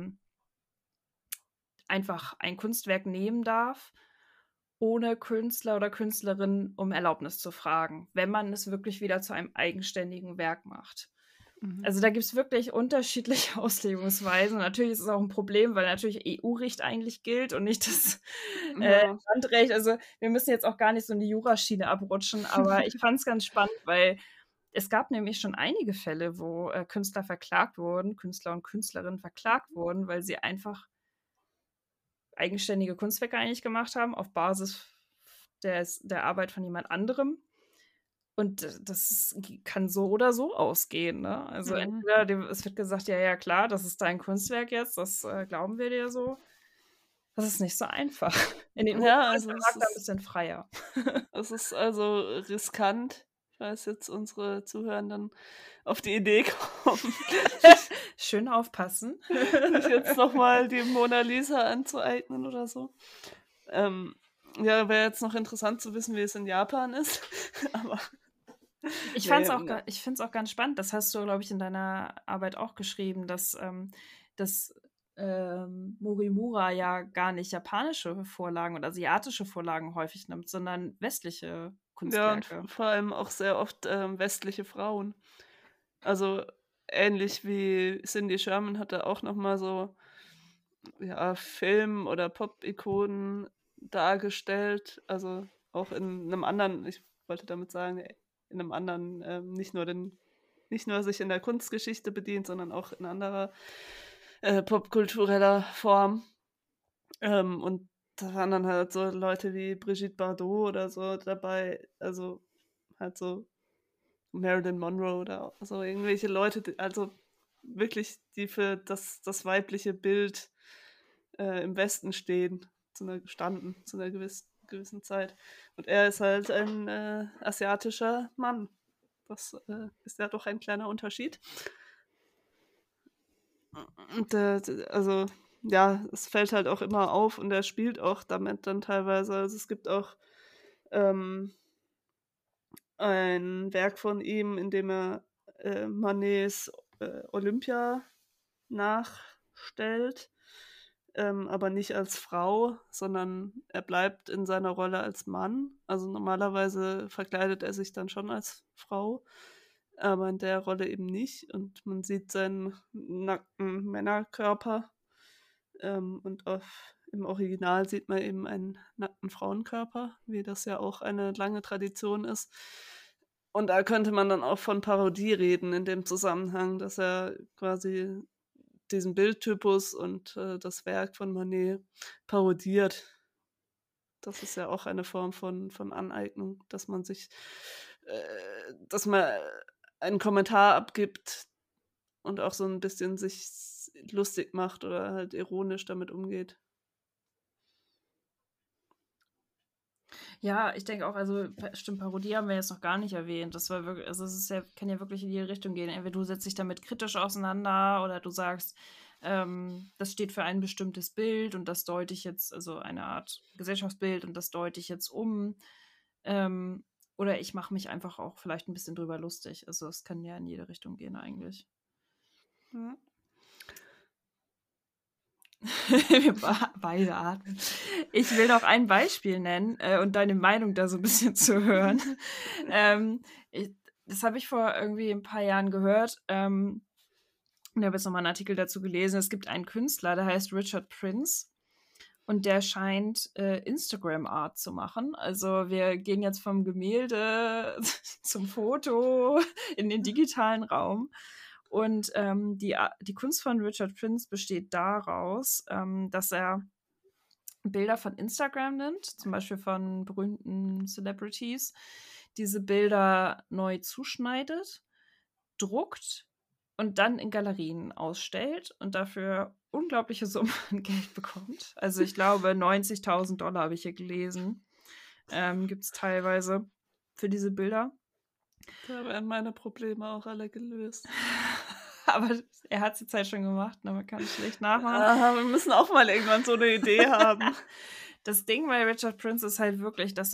einfach ein Kunstwerk nehmen darf, ohne Künstler oder Künstlerin um Erlaubnis zu fragen, wenn man es wirklich wieder zu einem eigenständigen Werk macht. Mhm. Also da gibt es wirklich unterschiedliche Auslegungsweisen. Natürlich ist es auch ein Problem, weil natürlich EU-Recht eigentlich gilt und nicht das Ja. Landrecht. Also wir müssen jetzt auch gar nicht so in die Juraschiene abrutschen, aber ich fand es ganz spannend, weil es gab nämlich schon einige Fälle, wo Künstler verklagt wurden, Künstler und Künstlerinnen verklagt wurden, weil sie einfach eigenständige Kunstwerke eigentlich gemacht haben auf Basis der Arbeit von jemand anderem. Und das kann so oder so ausgehen, ne? Also Mhm. entweder es wird gesagt, ja, ja, klar, das ist dein Kunstwerk jetzt, das glauben wir dir so. Das ist nicht so einfach. In den Ja, USA ist also der es Markt da ein ist, bisschen freier. es ist also riskant, falls jetzt unsere Zuhörenden auf die Idee kommen, sich, Schön aufpassen. sich jetzt nochmal die Mona Lisa anzueignen oder so. Ja, wäre jetzt noch interessant zu wissen, wie es in Japan ist. Aber Ich nee, finde es auch ganz spannend. Das hast du, glaube ich, in deiner Arbeit auch geschrieben, dass Morimura ja gar nicht japanische Vorlagen oder asiatische Vorlagen häufig nimmt, sondern westliche Ja, und Kunstwerke. vor allem auch sehr oft westliche Frauen. Also ähnlich wie Cindy Sherman hat er auch nochmal so ja, Film- oder Pop-Ikonen dargestellt. Also auch in einem anderen, ich wollte damit sagen, in einem anderen, nicht nur sich in der Kunstgeschichte bedient, sondern auch in anderer popkultureller Form. Und da waren dann halt so Leute wie Brigitte Bardot oder so dabei, also halt so Marilyn Monroe oder so irgendwelche Leute, also wirklich, die für das weibliche Bild im Westen standen zu einer gewissen Zeit. Und er ist halt ein asiatischer Mann. Das ist ja doch ein kleiner Unterschied. Und also ja, es fällt halt auch immer auf und er spielt auch damit dann teilweise. Also es gibt auch ein Werk von ihm, in dem er Manets Olympia nachstellt, aber nicht als Frau, sondern er bleibt in seiner Rolle als Mann. Also normalerweise verkleidet er sich dann schon als Frau, aber in der Rolle eben nicht. Und man sieht seinen nackten Männerkörper und im Original sieht man eben einen nackten Frauenkörper, wie das ja auch eine lange Tradition ist. Und da könnte man dann auch von Parodie reden in dem Zusammenhang, dass er quasi diesen Bildtypus und das Werk von Manet parodiert. Das ist ja auch eine Form von Aneignung, dass man dass man einen Kommentar abgibt und auch so ein bisschen sich lustig macht oder halt ironisch damit umgeht. Ja, ich denke auch, also stimmt, Parodie haben wir jetzt noch gar nicht erwähnt. Das war wirklich, also es ist ja, kann ja wirklich in jede Richtung gehen. Entweder du setzt dich damit kritisch auseinander oder du sagst, das steht für ein bestimmtes Bild und das deute ich jetzt, also eine Art Gesellschaftsbild und das deute ich jetzt um. Oder ich mache mich einfach auch vielleicht ein bisschen drüber lustig. Also es kann ja in jede Richtung gehen eigentlich. Ja. Wir beide atmen. Ich will noch ein Beispiel nennen und deine Meinung da so ein bisschen zu hören. Das habe ich vor irgendwie ein paar Jahren gehört. Und ich habe jetzt nochmal einen Artikel dazu gelesen. Es gibt einen Künstler, der heißt Richard Prince. Und der scheint Instagram-Art zu machen. Also wir gehen jetzt vom Gemälde zum Foto in den digitalen Raum. Und die Kunst von Richard Prince besteht daraus, dass er Bilder von Instagram nimmt, zum Beispiel von berühmten Celebrities, diese Bilder neu zuschneidet, druckt und dann in Galerien ausstellt und dafür unglaubliche Summen an Geld bekommt. Also ich glaube 90.000 Dollar habe ich hier gelesen, gibt es teilweise für diese Bilder. Da werden meine Probleme auch alle gelöst. Aber er hat es jetzt halt schon gemacht, ne? Man kann es schlecht nachmachen. Wir müssen auch mal irgendwann so eine Idee haben. Das Ding bei Richard Prince ist halt wirklich, dass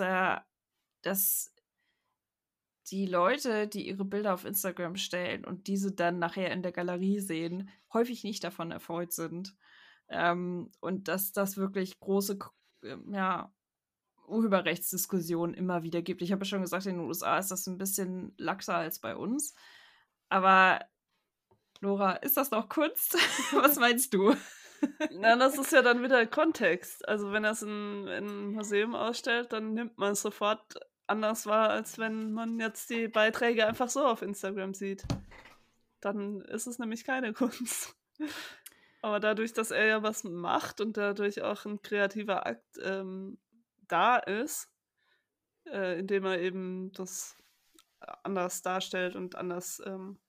die Leute, die ihre Bilder auf Instagram stellen und diese dann nachher in der Galerie sehen, häufig nicht davon erfreut sind. Und dass das wirklich große Urheberrechtsdiskussionen immer wieder gibt. Ich habe ja schon gesagt, in den USA ist das ein bisschen laxer als bei uns. Aber Nora, ist das noch Kunst? Was meinst du? Na, das ist ja dann wieder Kontext. Also wenn er es in einem Museum ausstellt, dann nimmt man es sofort anders wahr, als wenn man jetzt die Beiträge einfach so auf Instagram sieht. Dann ist es nämlich keine Kunst. Aber dadurch, dass er ja was macht und dadurch auch ein kreativer Akt da ist, indem er eben das anders darstellt und anders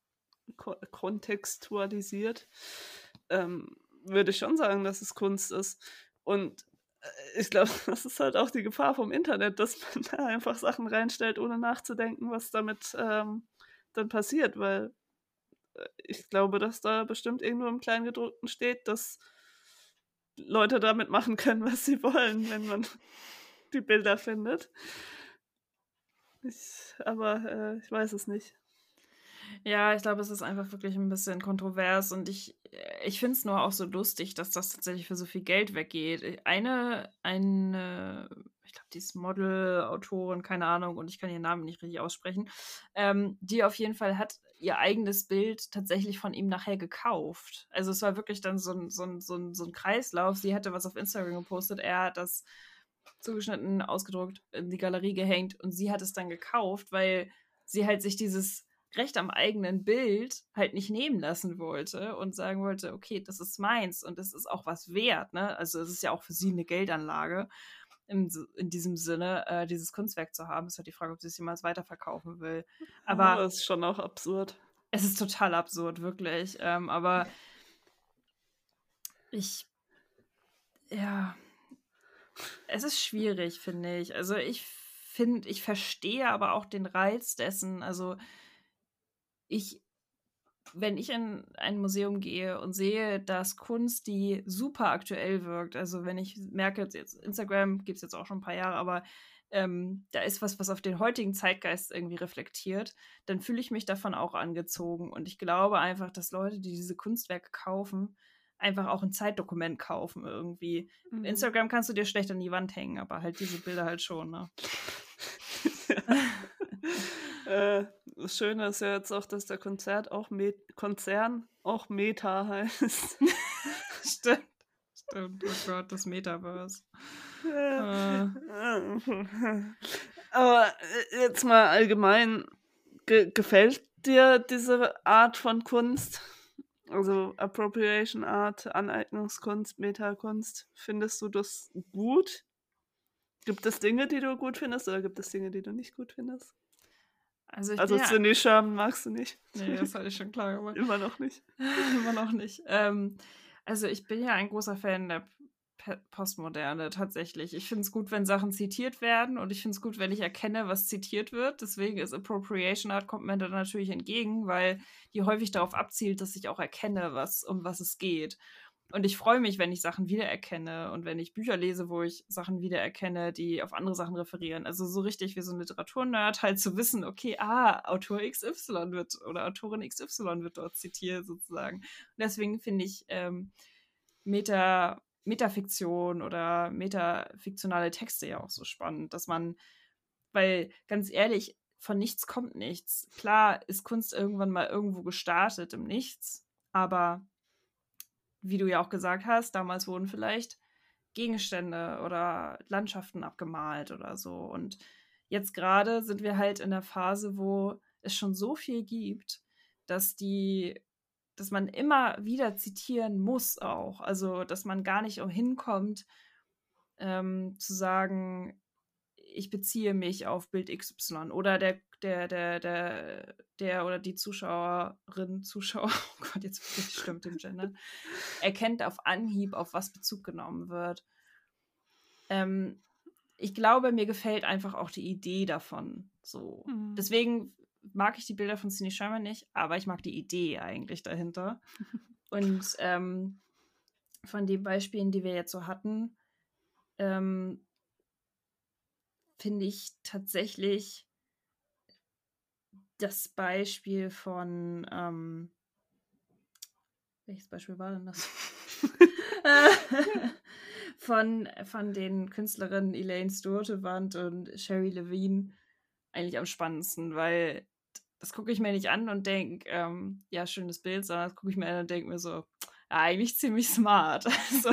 kontextualisiert, würde ich schon sagen, dass es Kunst ist. Und ich glaube, das ist halt auch die Gefahr vom Internet, dass man da einfach Sachen reinstellt, ohne nachzudenken, was damit dann passiert, weil ich glaube, dass da bestimmt irgendwo im Kleingedruckten steht, dass Leute damit machen können, was sie wollen, wenn man die Bilder findet. Aber ich weiß es nicht. Ja, ich glaube, es ist einfach wirklich ein bisschen kontrovers und ich finde es nur auch so lustig, dass das tatsächlich für so viel Geld weggeht. Eine ich glaube, die ist Model, Autorin, keine Ahnung, und ich kann ihren Namen nicht richtig aussprechen, die auf jeden Fall hat ihr eigenes Bild tatsächlich von ihm nachher gekauft. Also, es war wirklich dann so 'n Kreislauf. Sie hatte was auf Instagram gepostet, er hat das zugeschnitten, ausgedruckt, in die Galerie gehängt und sie hat es dann gekauft, weil sie halt sich dieses Recht am eigenen Bild halt nicht nehmen lassen wollte und sagen wollte, okay, das ist meins und das ist auch was wert, ne? Also es ist ja auch für sie eine Geldanlage in diesem Sinne, dieses Kunstwerk zu haben. Ist halt die Frage, ob sie es jemals weiterverkaufen will. Ja, Aber das ist schon auch absurd. es ist total absurd, wirklich. Aber ich, ja, es ist schwierig, finde ich. Also ich verstehe aber auch den Reiz dessen. Also ich wenn ich in ein Museum gehe und sehe, dass Kunst, die super aktuell wirkt, also wenn ich merke, jetzt Instagram gibt es jetzt auch schon ein paar Jahre, aber da ist was auf den heutigen Zeitgeist irgendwie reflektiert, dann fühle ich mich davon auch angezogen. Und ich glaube einfach, dass Leute, die diese Kunstwerke kaufen, einfach auch ein Zeitdokument kaufen irgendwie. Mhm. Instagram kannst du dir schlecht an die Wand hängen, aber halt diese Bilder halt schon, ne? Das Schöne ist ja jetzt auch, dass der Konzern auch Meta heißt. Stimmt. Stimmt. Oh Gott, das Metaverse. Äh, Äh, Aber jetzt mal allgemein, gefällt dir diese Art von Kunst? Also Appropriation Art, Aneignungskunst, Metakunst. Findest du das gut? Gibt es Dinge, die du gut findest, oder gibt es Dinge, die du nicht gut findest? also ich bin Also ja. Cindy Sherman magst du nicht? Nee, das hatte ich schon klar gemacht. Immer noch nicht. Immer noch nicht. Also ich bin ja ein großer Fan der Postmoderne tatsächlich. Ich finde es gut, wenn Sachen zitiert werden und ich finde es gut, wenn ich erkenne, was zitiert wird. Deswegen ist Appropriation Art kommt mir da natürlich entgegen, weil die häufig darauf abzielt, dass ich auch erkenne, um was es geht. Und ich freue mich, wenn ich Sachen wiedererkenne und wenn ich Bücher lese, wo ich Sachen wiedererkenne, die auf andere Sachen referieren. Also so richtig wie so ein Literaturnerd halt zu wissen, okay, Autor XY wird oder Autorin XY wird dort zitiert sozusagen. Und deswegen finde ich Metafiktion oder metafiktionale Texte ja auch so spannend, dass man, weil ganz ehrlich, von nichts kommt nichts. Klar ist Kunst irgendwann mal irgendwo gestartet im Nichts, aber wie du ja auch gesagt hast, damals wurden vielleicht Gegenstände oder Landschaften abgemalt oder so. Und jetzt gerade sind wir halt in der Phase, wo es schon so viel gibt, dass man immer wieder zitieren muss auch. Also, dass man gar nicht umhin kommt, zu sagen, ich beziehe mich auf Bild XY oder der oder die Zuschauerin, Zuschauer, oh Gott, jetzt bin ich schlimm mit dem Gender, erkennt auf Anhieb, auf was Bezug genommen wird. Ich glaube, mir gefällt einfach auch die Idee davon so. Mhm. Deswegen mag ich die Bilder von Cindy Sherman nicht, aber ich mag die Idee eigentlich dahinter. Und von den Beispielen, die wir jetzt so hatten, finde ich tatsächlich das Beispiel von, welches Beispiel war denn das? von den Künstlerinnen Elaine Sturtevant und Sherry Levine eigentlich am spannendsten, weil das gucke ich mir nicht an und denke, ja, schönes Bild, sondern das gucke ich mir an und denke mir so, ja, eigentlich ziemlich smart. Also,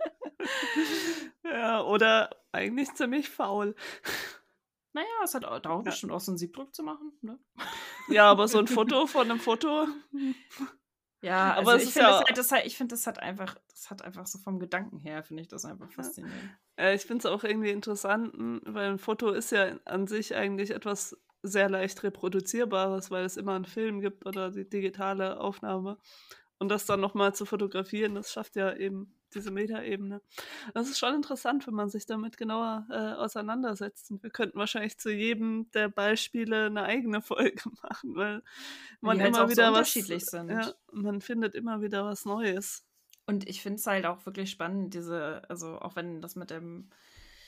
Ja, oder eigentlich ziemlich faul. naja, es dauert Ja. bestimmt auch so einen Siebdruck zu machen, ne? Ja, aber so ein Foto von einem Foto. Ja, Aber also es ich ist finde ja, ich finde, das hat einfach so vom Gedanken her, finde ich das einfach faszinierend. ich finde es auch irgendwie interessant, weil ein Foto ist ja an sich eigentlich etwas sehr leicht reproduzierbares, weil es immer einen Film gibt oder die digitale Aufnahme. Und das dann nochmal zu fotografieren, das schafft ja eben diese Metaebene. Das ist schon interessant, wenn man sich damit genauer auseinandersetzt. Und wir könnten wahrscheinlich zu jedem der Beispiele eine eigene Folge machen, weil Weil man die halt immer auch so wieder was, unterschiedlich ja, sind. man findet immer wieder was Neues. Und ich finde es halt auch wirklich spannend, also auch wenn das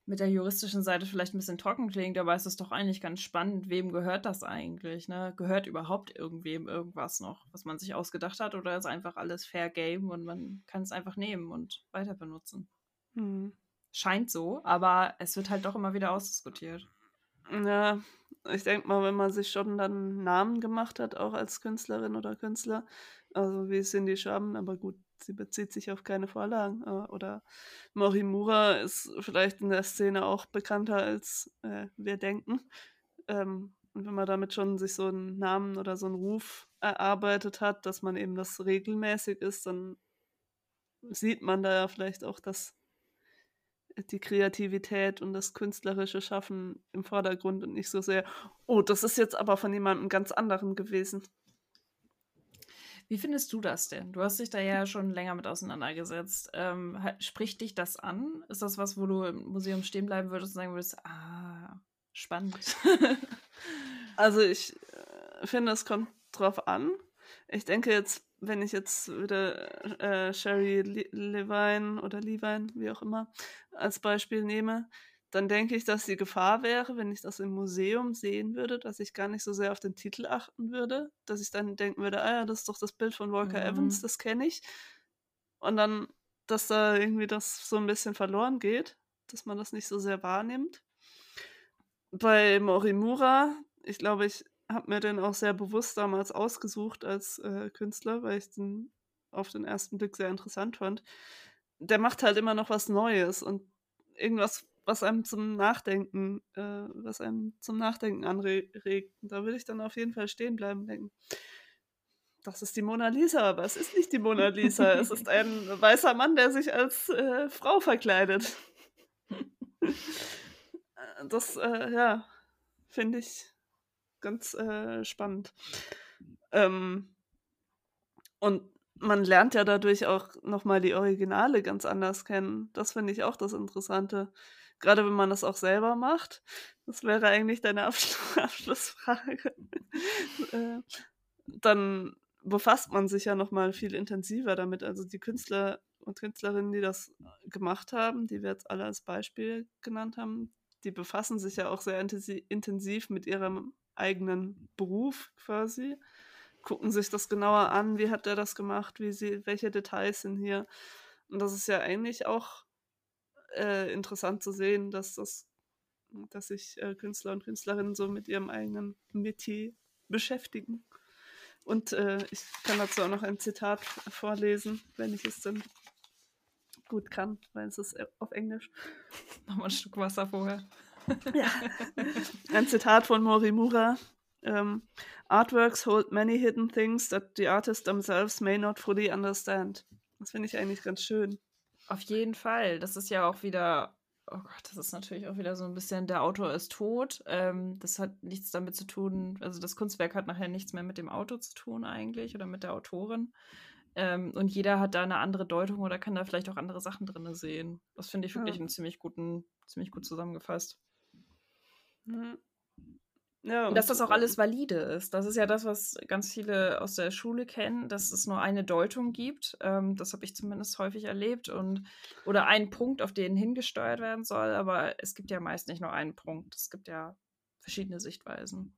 mit der juristischen Seite vielleicht ein bisschen trocken klingt, aber es ist doch eigentlich ganz spannend, wem gehört das eigentlich, ne? Gehört überhaupt irgendwem irgendwas noch, was man sich ausgedacht hat, oder ist einfach alles Fair Game und man kann es einfach nehmen und weiter benutzen? Scheint so, aber es wird halt doch immer wieder ausdiskutiert. Ja, ich denke mal, wenn man sich schon dann einen Namen gemacht hat, auch als Künstlerin oder Künstler, also wie Cindy Sherman, aber gut, sie bezieht sich auf keine Vorlagen. Oder Morimura ist vielleicht in der Szene auch bekannter als wir denken. Und wenn man damit schon sich so einen Namen oder so einen Ruf erarbeitet hat, dass man eben das regelmäßig ist, dann sieht man da ja vielleicht auch, dass die Kreativität und das künstlerische Schaffen im Vordergrund und nicht so sehr, oh, das ist jetzt aber von jemandem ganz anderem gewesen. Wie findest du das denn? Du hast dich da ja schon länger mit auseinandergesetzt. Spricht dich das an? Ist das was, wo du im Museum stehen bleiben würdest und sagen würdest, spannend? Also ich finde, es kommt drauf an. Ich denke jetzt, wenn ich jetzt wieder Sherry Levine oder Levine, wie auch immer, als Beispiel nehme, dann denke ich, dass die Gefahr wäre, wenn ich das im Museum sehen würde, dass ich gar nicht so sehr auf den Titel achten würde, dass ich dann denken würde, ja, das ist doch das Bild von Walker Evans, das kenne ich. Und dann, dass da irgendwie das so ein bisschen verloren geht, dass man das nicht so sehr wahrnimmt. Bei Morimura, ich glaube, ich habe mir den auch sehr bewusst damals ausgesucht als Künstler, weil ich den auf den ersten Blick sehr interessant fand. Der macht halt immer noch was Neues und irgendwas, was einem zum Nachdenken anregt. Da will ich dann auf jeden Fall stehen bleiben und denken, das ist die Mona Lisa, aber es ist nicht die Mona Lisa. Es ist ein weißer Mann, der sich als Frau verkleidet. Das, finde ich ganz spannend. Und man lernt ja dadurch auch nochmal die Originale ganz anders kennen. Das finde ich auch das Interessante. Gerade wenn man das auch selber macht. Das wäre eigentlich deine Abschlussfrage. Dann befasst man sich ja nochmal viel intensiver damit. Also die Künstler und Künstlerinnen, die das gemacht haben, die wir jetzt alle als Beispiel genannt haben, die befassen sich ja auch sehr intensiv mit ihrem eigenen Beruf quasi, gucken sich das genauer an, wie hat der das gemacht, welche Details sind hier. Und das ist ja eigentlich auch interessant zu sehen, dass sich Künstler und Künstlerinnen so mit ihrem eigenen Metier beschäftigen. Und ich kann dazu auch noch ein Zitat vorlesen, wenn ich es dann gut kann, weil es ist auf Englisch. Nochmal ein Stück Wasser vorher. Ja. Ein Zitat von Morimura. Artworks hold many hidden things that the artists themselves may not fully understand. Das finde ich eigentlich ganz schön. Auf jeden Fall. Das ist ja auch wieder, oh Gott, das ist natürlich auch wieder so ein bisschen, der Autor ist tot. Das hat nichts damit zu tun, also das Kunstwerk hat nachher nichts mehr mit dem Autor zu tun eigentlich oder mit der Autorin. Und jeder hat da eine andere Deutung oder kann da vielleicht auch andere Sachen drin sehen. Das finde ich wirklich ziemlich gut zusammengefasst. Mhm. Ja, und dass das auch alles valide ist. Das ist ja das, was ganz viele aus der Schule kennen, dass es nur eine Deutung gibt. Das habe ich zumindest häufig erlebt. Oder einen Punkt, auf den hingesteuert werden soll. Aber es gibt ja meist nicht nur einen Punkt. Es gibt ja verschiedene Sichtweisen.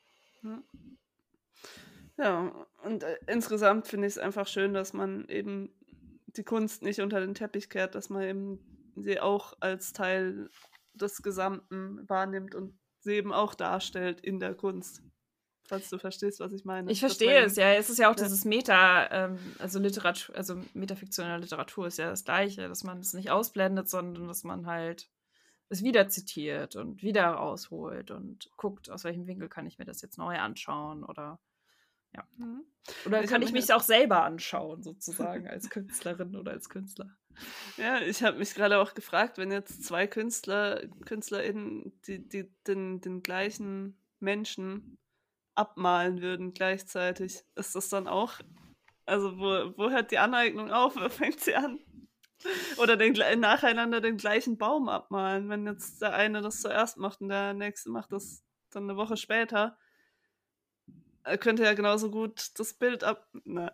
Ja, und insgesamt finde ich es einfach schön, dass man eben die Kunst nicht unter den Teppich kehrt, dass man eben sie auch als Teil des Gesamten wahrnimmt und sie eben auch darstellt in der Kunst. Falls du verstehst, was ich meine. Ich verstehe es, ja. Es ist ja auch dieses also Literatur, also metafiktionelle Literatur ist ja das Gleiche, dass man es nicht ausblendet, sondern dass man halt es wieder zitiert und wieder rausholt und guckt, aus welchem Winkel kann ich mir das jetzt neu anschauen oder ja. Oder kann ich mich auch selber anschauen, sozusagen, als Künstlerin oder als Künstler. Ja, ich habe mich gerade auch gefragt, wenn jetzt zwei KünstlerInnen den gleichen Menschen abmalen würden gleichzeitig, ist das dann auch, also wo hört die Aneignung auf, wo fängt sie an? Oder nacheinander den gleichen Baum abmalen, wenn jetzt der eine das zuerst macht und der nächste macht das dann eine Woche später. könnte ja genauso gut das Bild Na,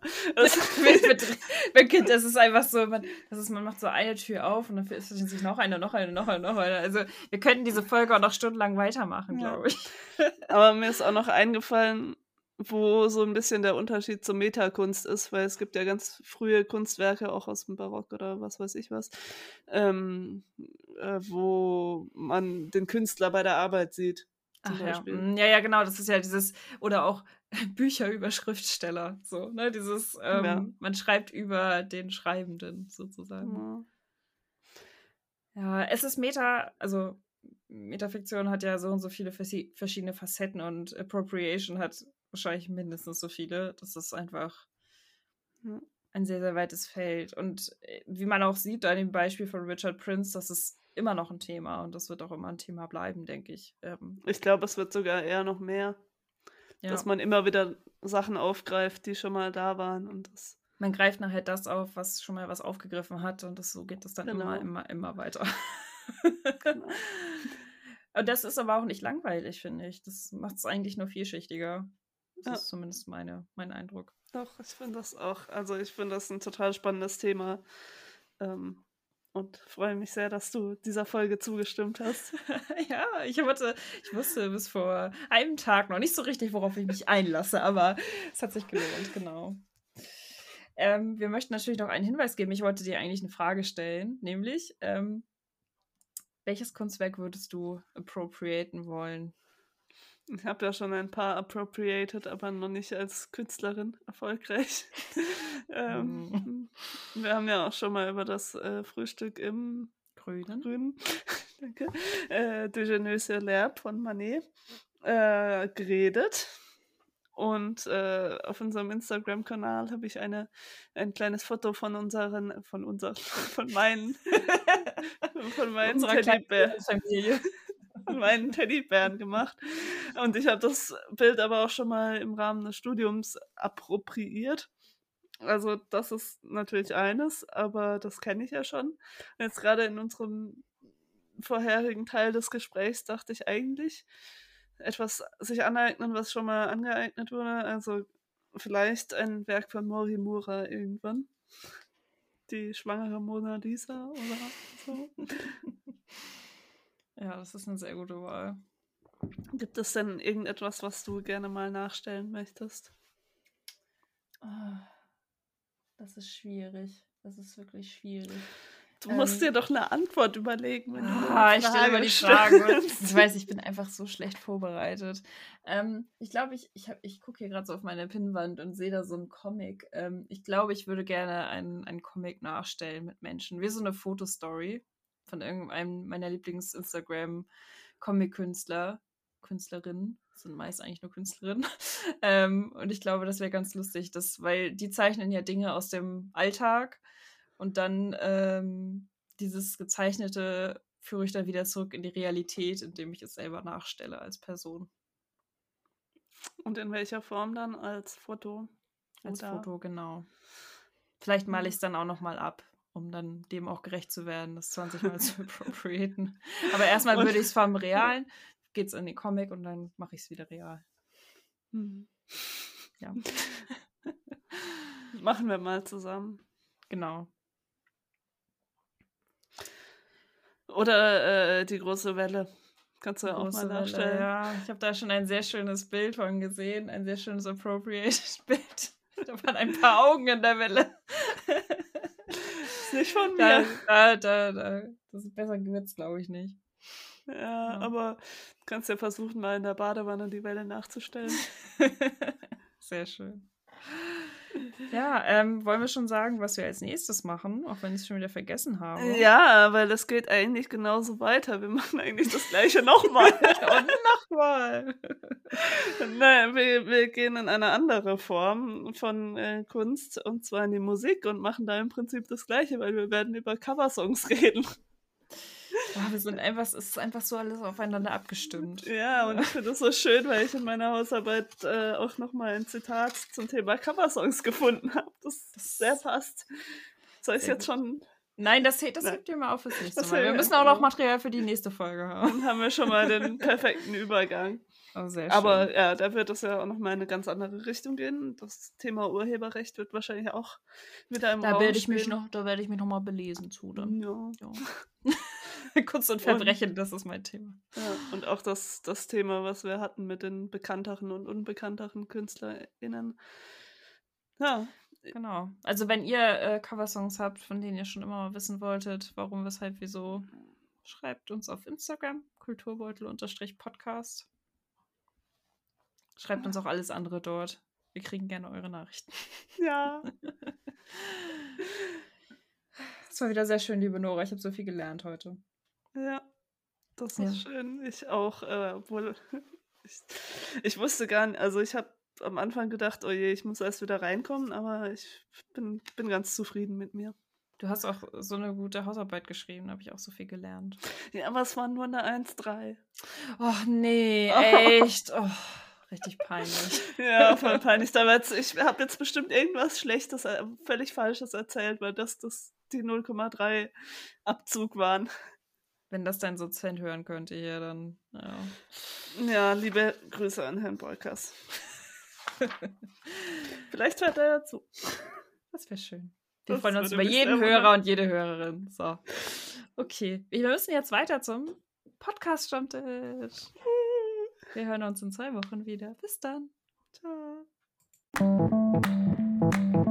Das ist einfach so, man macht so eine Tür auf und dann öffnet sich noch eine. Also wir könnten diese Folge auch noch stundenlang weitermachen, Ja. glaube ich. Aber mir ist auch noch eingefallen, wo so ein bisschen der Unterschied zur Metakunst ist, weil es gibt ja ganz frühe Kunstwerke, auch aus dem Barock oder was weiß ich was, wo man den Künstler bei der Arbeit sieht, zum Ach ja. Beispiel. Ja, genau, das ist ja dieses, oder auch Bücher über Schriftsteller, so, ne? Dieses, Ja. man schreibt über den Schreibenden sozusagen. Ja. Ja, es ist also Metafiktion hat ja so und so viele verschiedene Facetten und Appropriation hat wahrscheinlich mindestens so viele. Das ist einfach Ja. ein sehr, sehr weites Feld. Und wie man auch sieht, an dem Beispiel von Richard Prince, das ist immer noch ein Thema und das wird auch immer ein Thema bleiben, denke ich. Ich glaube, es wird sogar eher noch mehr, Ja. dass man immer wieder Sachen aufgreift, die schon mal da waren und das. Man greift nachher das auf, was schon mal was aufgegriffen hat und so geht das dann Genau. immer weiter. Genau. Und das ist aber auch nicht langweilig, finde ich. Das macht es eigentlich nur vielschichtiger. Das Ja. ist zumindest mein Eindruck. Doch, ich finde das auch. Also ich finde das ein total spannendes Thema. Und freue mich sehr, dass du dieser Folge zugestimmt hast. Ja, ich wusste bis vor einem Tag noch nicht so richtig, worauf ich mich einlasse, aber es hat sich gelohnt, genau. Wir möchten natürlich noch einen Hinweis geben. Ich wollte dir eigentlich eine Frage stellen, nämlich, welches Kunstwerk würdest du appropriaten wollen? Ich habe ja schon ein paar appropriated, aber noch nicht als Künstlerin erfolgreich. Wir haben ja auch schon mal über das Frühstück im Grünen danke, Déjeuner sur l'herbe von Manet geredet. Und auf unserem Instagram-Kanal habe ich ein kleines Foto von meinen Teddybären gemacht. Und ich habe das Bild aber auch schon mal im Rahmen des Studiums appropriiert. Also das ist natürlich eines, aber das kenne ich ja schon. Jetzt gerade in unserem vorherigen Teil des Gesprächs dachte ich eigentlich, etwas sich aneignen, was schon mal angeeignet wurde. Also vielleicht ein Werk von Morimura irgendwann. Die schwangere Mona Lisa oder so. Ja, das ist eine sehr gute Wahl. Gibt es denn irgendetwas, was du gerne mal nachstellen möchtest? Das ist schwierig. Das ist wirklich schwierig. Du musst dir doch eine Antwort überlegen, wenn du ich stelle immer die Frage. Ich weiß, ich bin einfach so schlecht vorbereitet. Ich glaube, ich gucke hier gerade so auf meine Pinnwand und sehe da so einen Comic. Ich glaube, ich würde gerne einen Comic nachstellen mit Menschen. Wie so eine Fotostory von irgendeinem meiner Lieblings-Instagram-Comic-Künstlerinnen. Das sind meist eigentlich nur Künstlerinnen. Und ich glaube, das wäre ganz lustig, weil die zeichnen ja Dinge aus dem Alltag und dann dieses Gezeichnete führe ich dann wieder zurück in die Realität, indem ich es selber nachstelle als Person. Und in welcher Form dann? Als Foto? Als Foto, genau. Vielleicht male ich es dann auch nochmal ab, um dann dem auch gerecht zu werden, das 20 Mal zu appropriaten. Aber erstmal würde ich es vom Realen, geht's in den Comic und dann mache ich es wieder real. Ja. Machen wir mal zusammen. Genau. Oder die große Welle. Kannst du ja auch mal nachstellen. Welle, ja, ich habe da schon ein sehr schönes Bild von gesehen. Ein sehr schönes appropriated Bild. Da waren ein paar Augen in der Welle. Ist nicht von mir. Das ist besser gewürzt, glaube ich nicht. Ja, aber du kannst ja versuchen, mal in der Badewanne die Welle nachzustellen. Sehr schön. Ja, wollen wir schon sagen, was wir als nächstes machen, auch wenn ich es schon wieder vergessen habe? Ja, weil das geht eigentlich genauso weiter. Wir machen eigentlich das Gleiche nochmal. Und nochmal. Nein, wir gehen in eine andere Form von Kunst, und zwar in die Musik, und machen da im Prinzip das Gleiche, weil wir werden über Coversongs reden. Es ist einfach so alles aufeinander abgestimmt. Ja, und ich finde das so schön, weil ich in meiner Hausarbeit auch nochmal ein Zitat zum Thema Coversongs gefunden habe, das sehr passt. Soll ich es jetzt schon... Nein, das hebt ihr mal auf fürs nächste Mal. Wir müssen auch noch Material für die nächste Folge haben. Dann haben wir schon mal den perfekten Übergang. Oh, sehr Aber schön. ja, da wird es ja auch nochmal in eine ganz andere Richtung gehen. Das Thema Urheberrecht wird wahrscheinlich auch wieder im Raum stehen. Da werde ich mich noch mal belesen zu dann. Ja. Ja. Kunst und Und Verbrechen, das ist mein Thema. ja, und auch das Thema, was wir hatten mit den bekannteren und unbekannteren KünstlerInnen. Ja, Genau. Also wenn ihr Coversongs habt, von denen ihr schon immer mal wissen wolltet, warum, weshalb, wieso, schreibt uns auf Instagram, kulturbeutel_podcast. Schreibt uns auch alles andere dort. Wir kriegen gerne eure Nachrichten. ja. Das war wieder sehr schön, liebe Nora. Ich habe so viel gelernt heute. Ja, das Ja. ist schön. Ich auch, obwohl ich wusste gar nicht, also ich habe am Anfang gedacht, oh je, ich muss erst wieder reinkommen, aber ich bin ganz zufrieden mit mir. Du hast auch so eine gute Hausarbeit geschrieben, da habe ich auch so viel gelernt. Ja, aber es war nur eine 1,3. Och nee, echt. Oh, richtig peinlich. Ja, voll peinlich. Ich habe jetzt bestimmt irgendwas Schlechtes, völlig Falsches erzählt, weil das die 0,3 Abzug waren. Wenn das dein Dozent hören könnte hier, dann ja. Ja, liebe Grüße an Herrn Bolkers. Vielleicht hört er dazu. Das wäre schön. Wir Das freuen uns würde über mich jeden sehr Hörer und jede Hörerin. So. Okay. Wir müssen jetzt weiter zum Podcast-Stammtisch. Wir hören uns in 2 Wochen wieder. Bis dann. Ciao.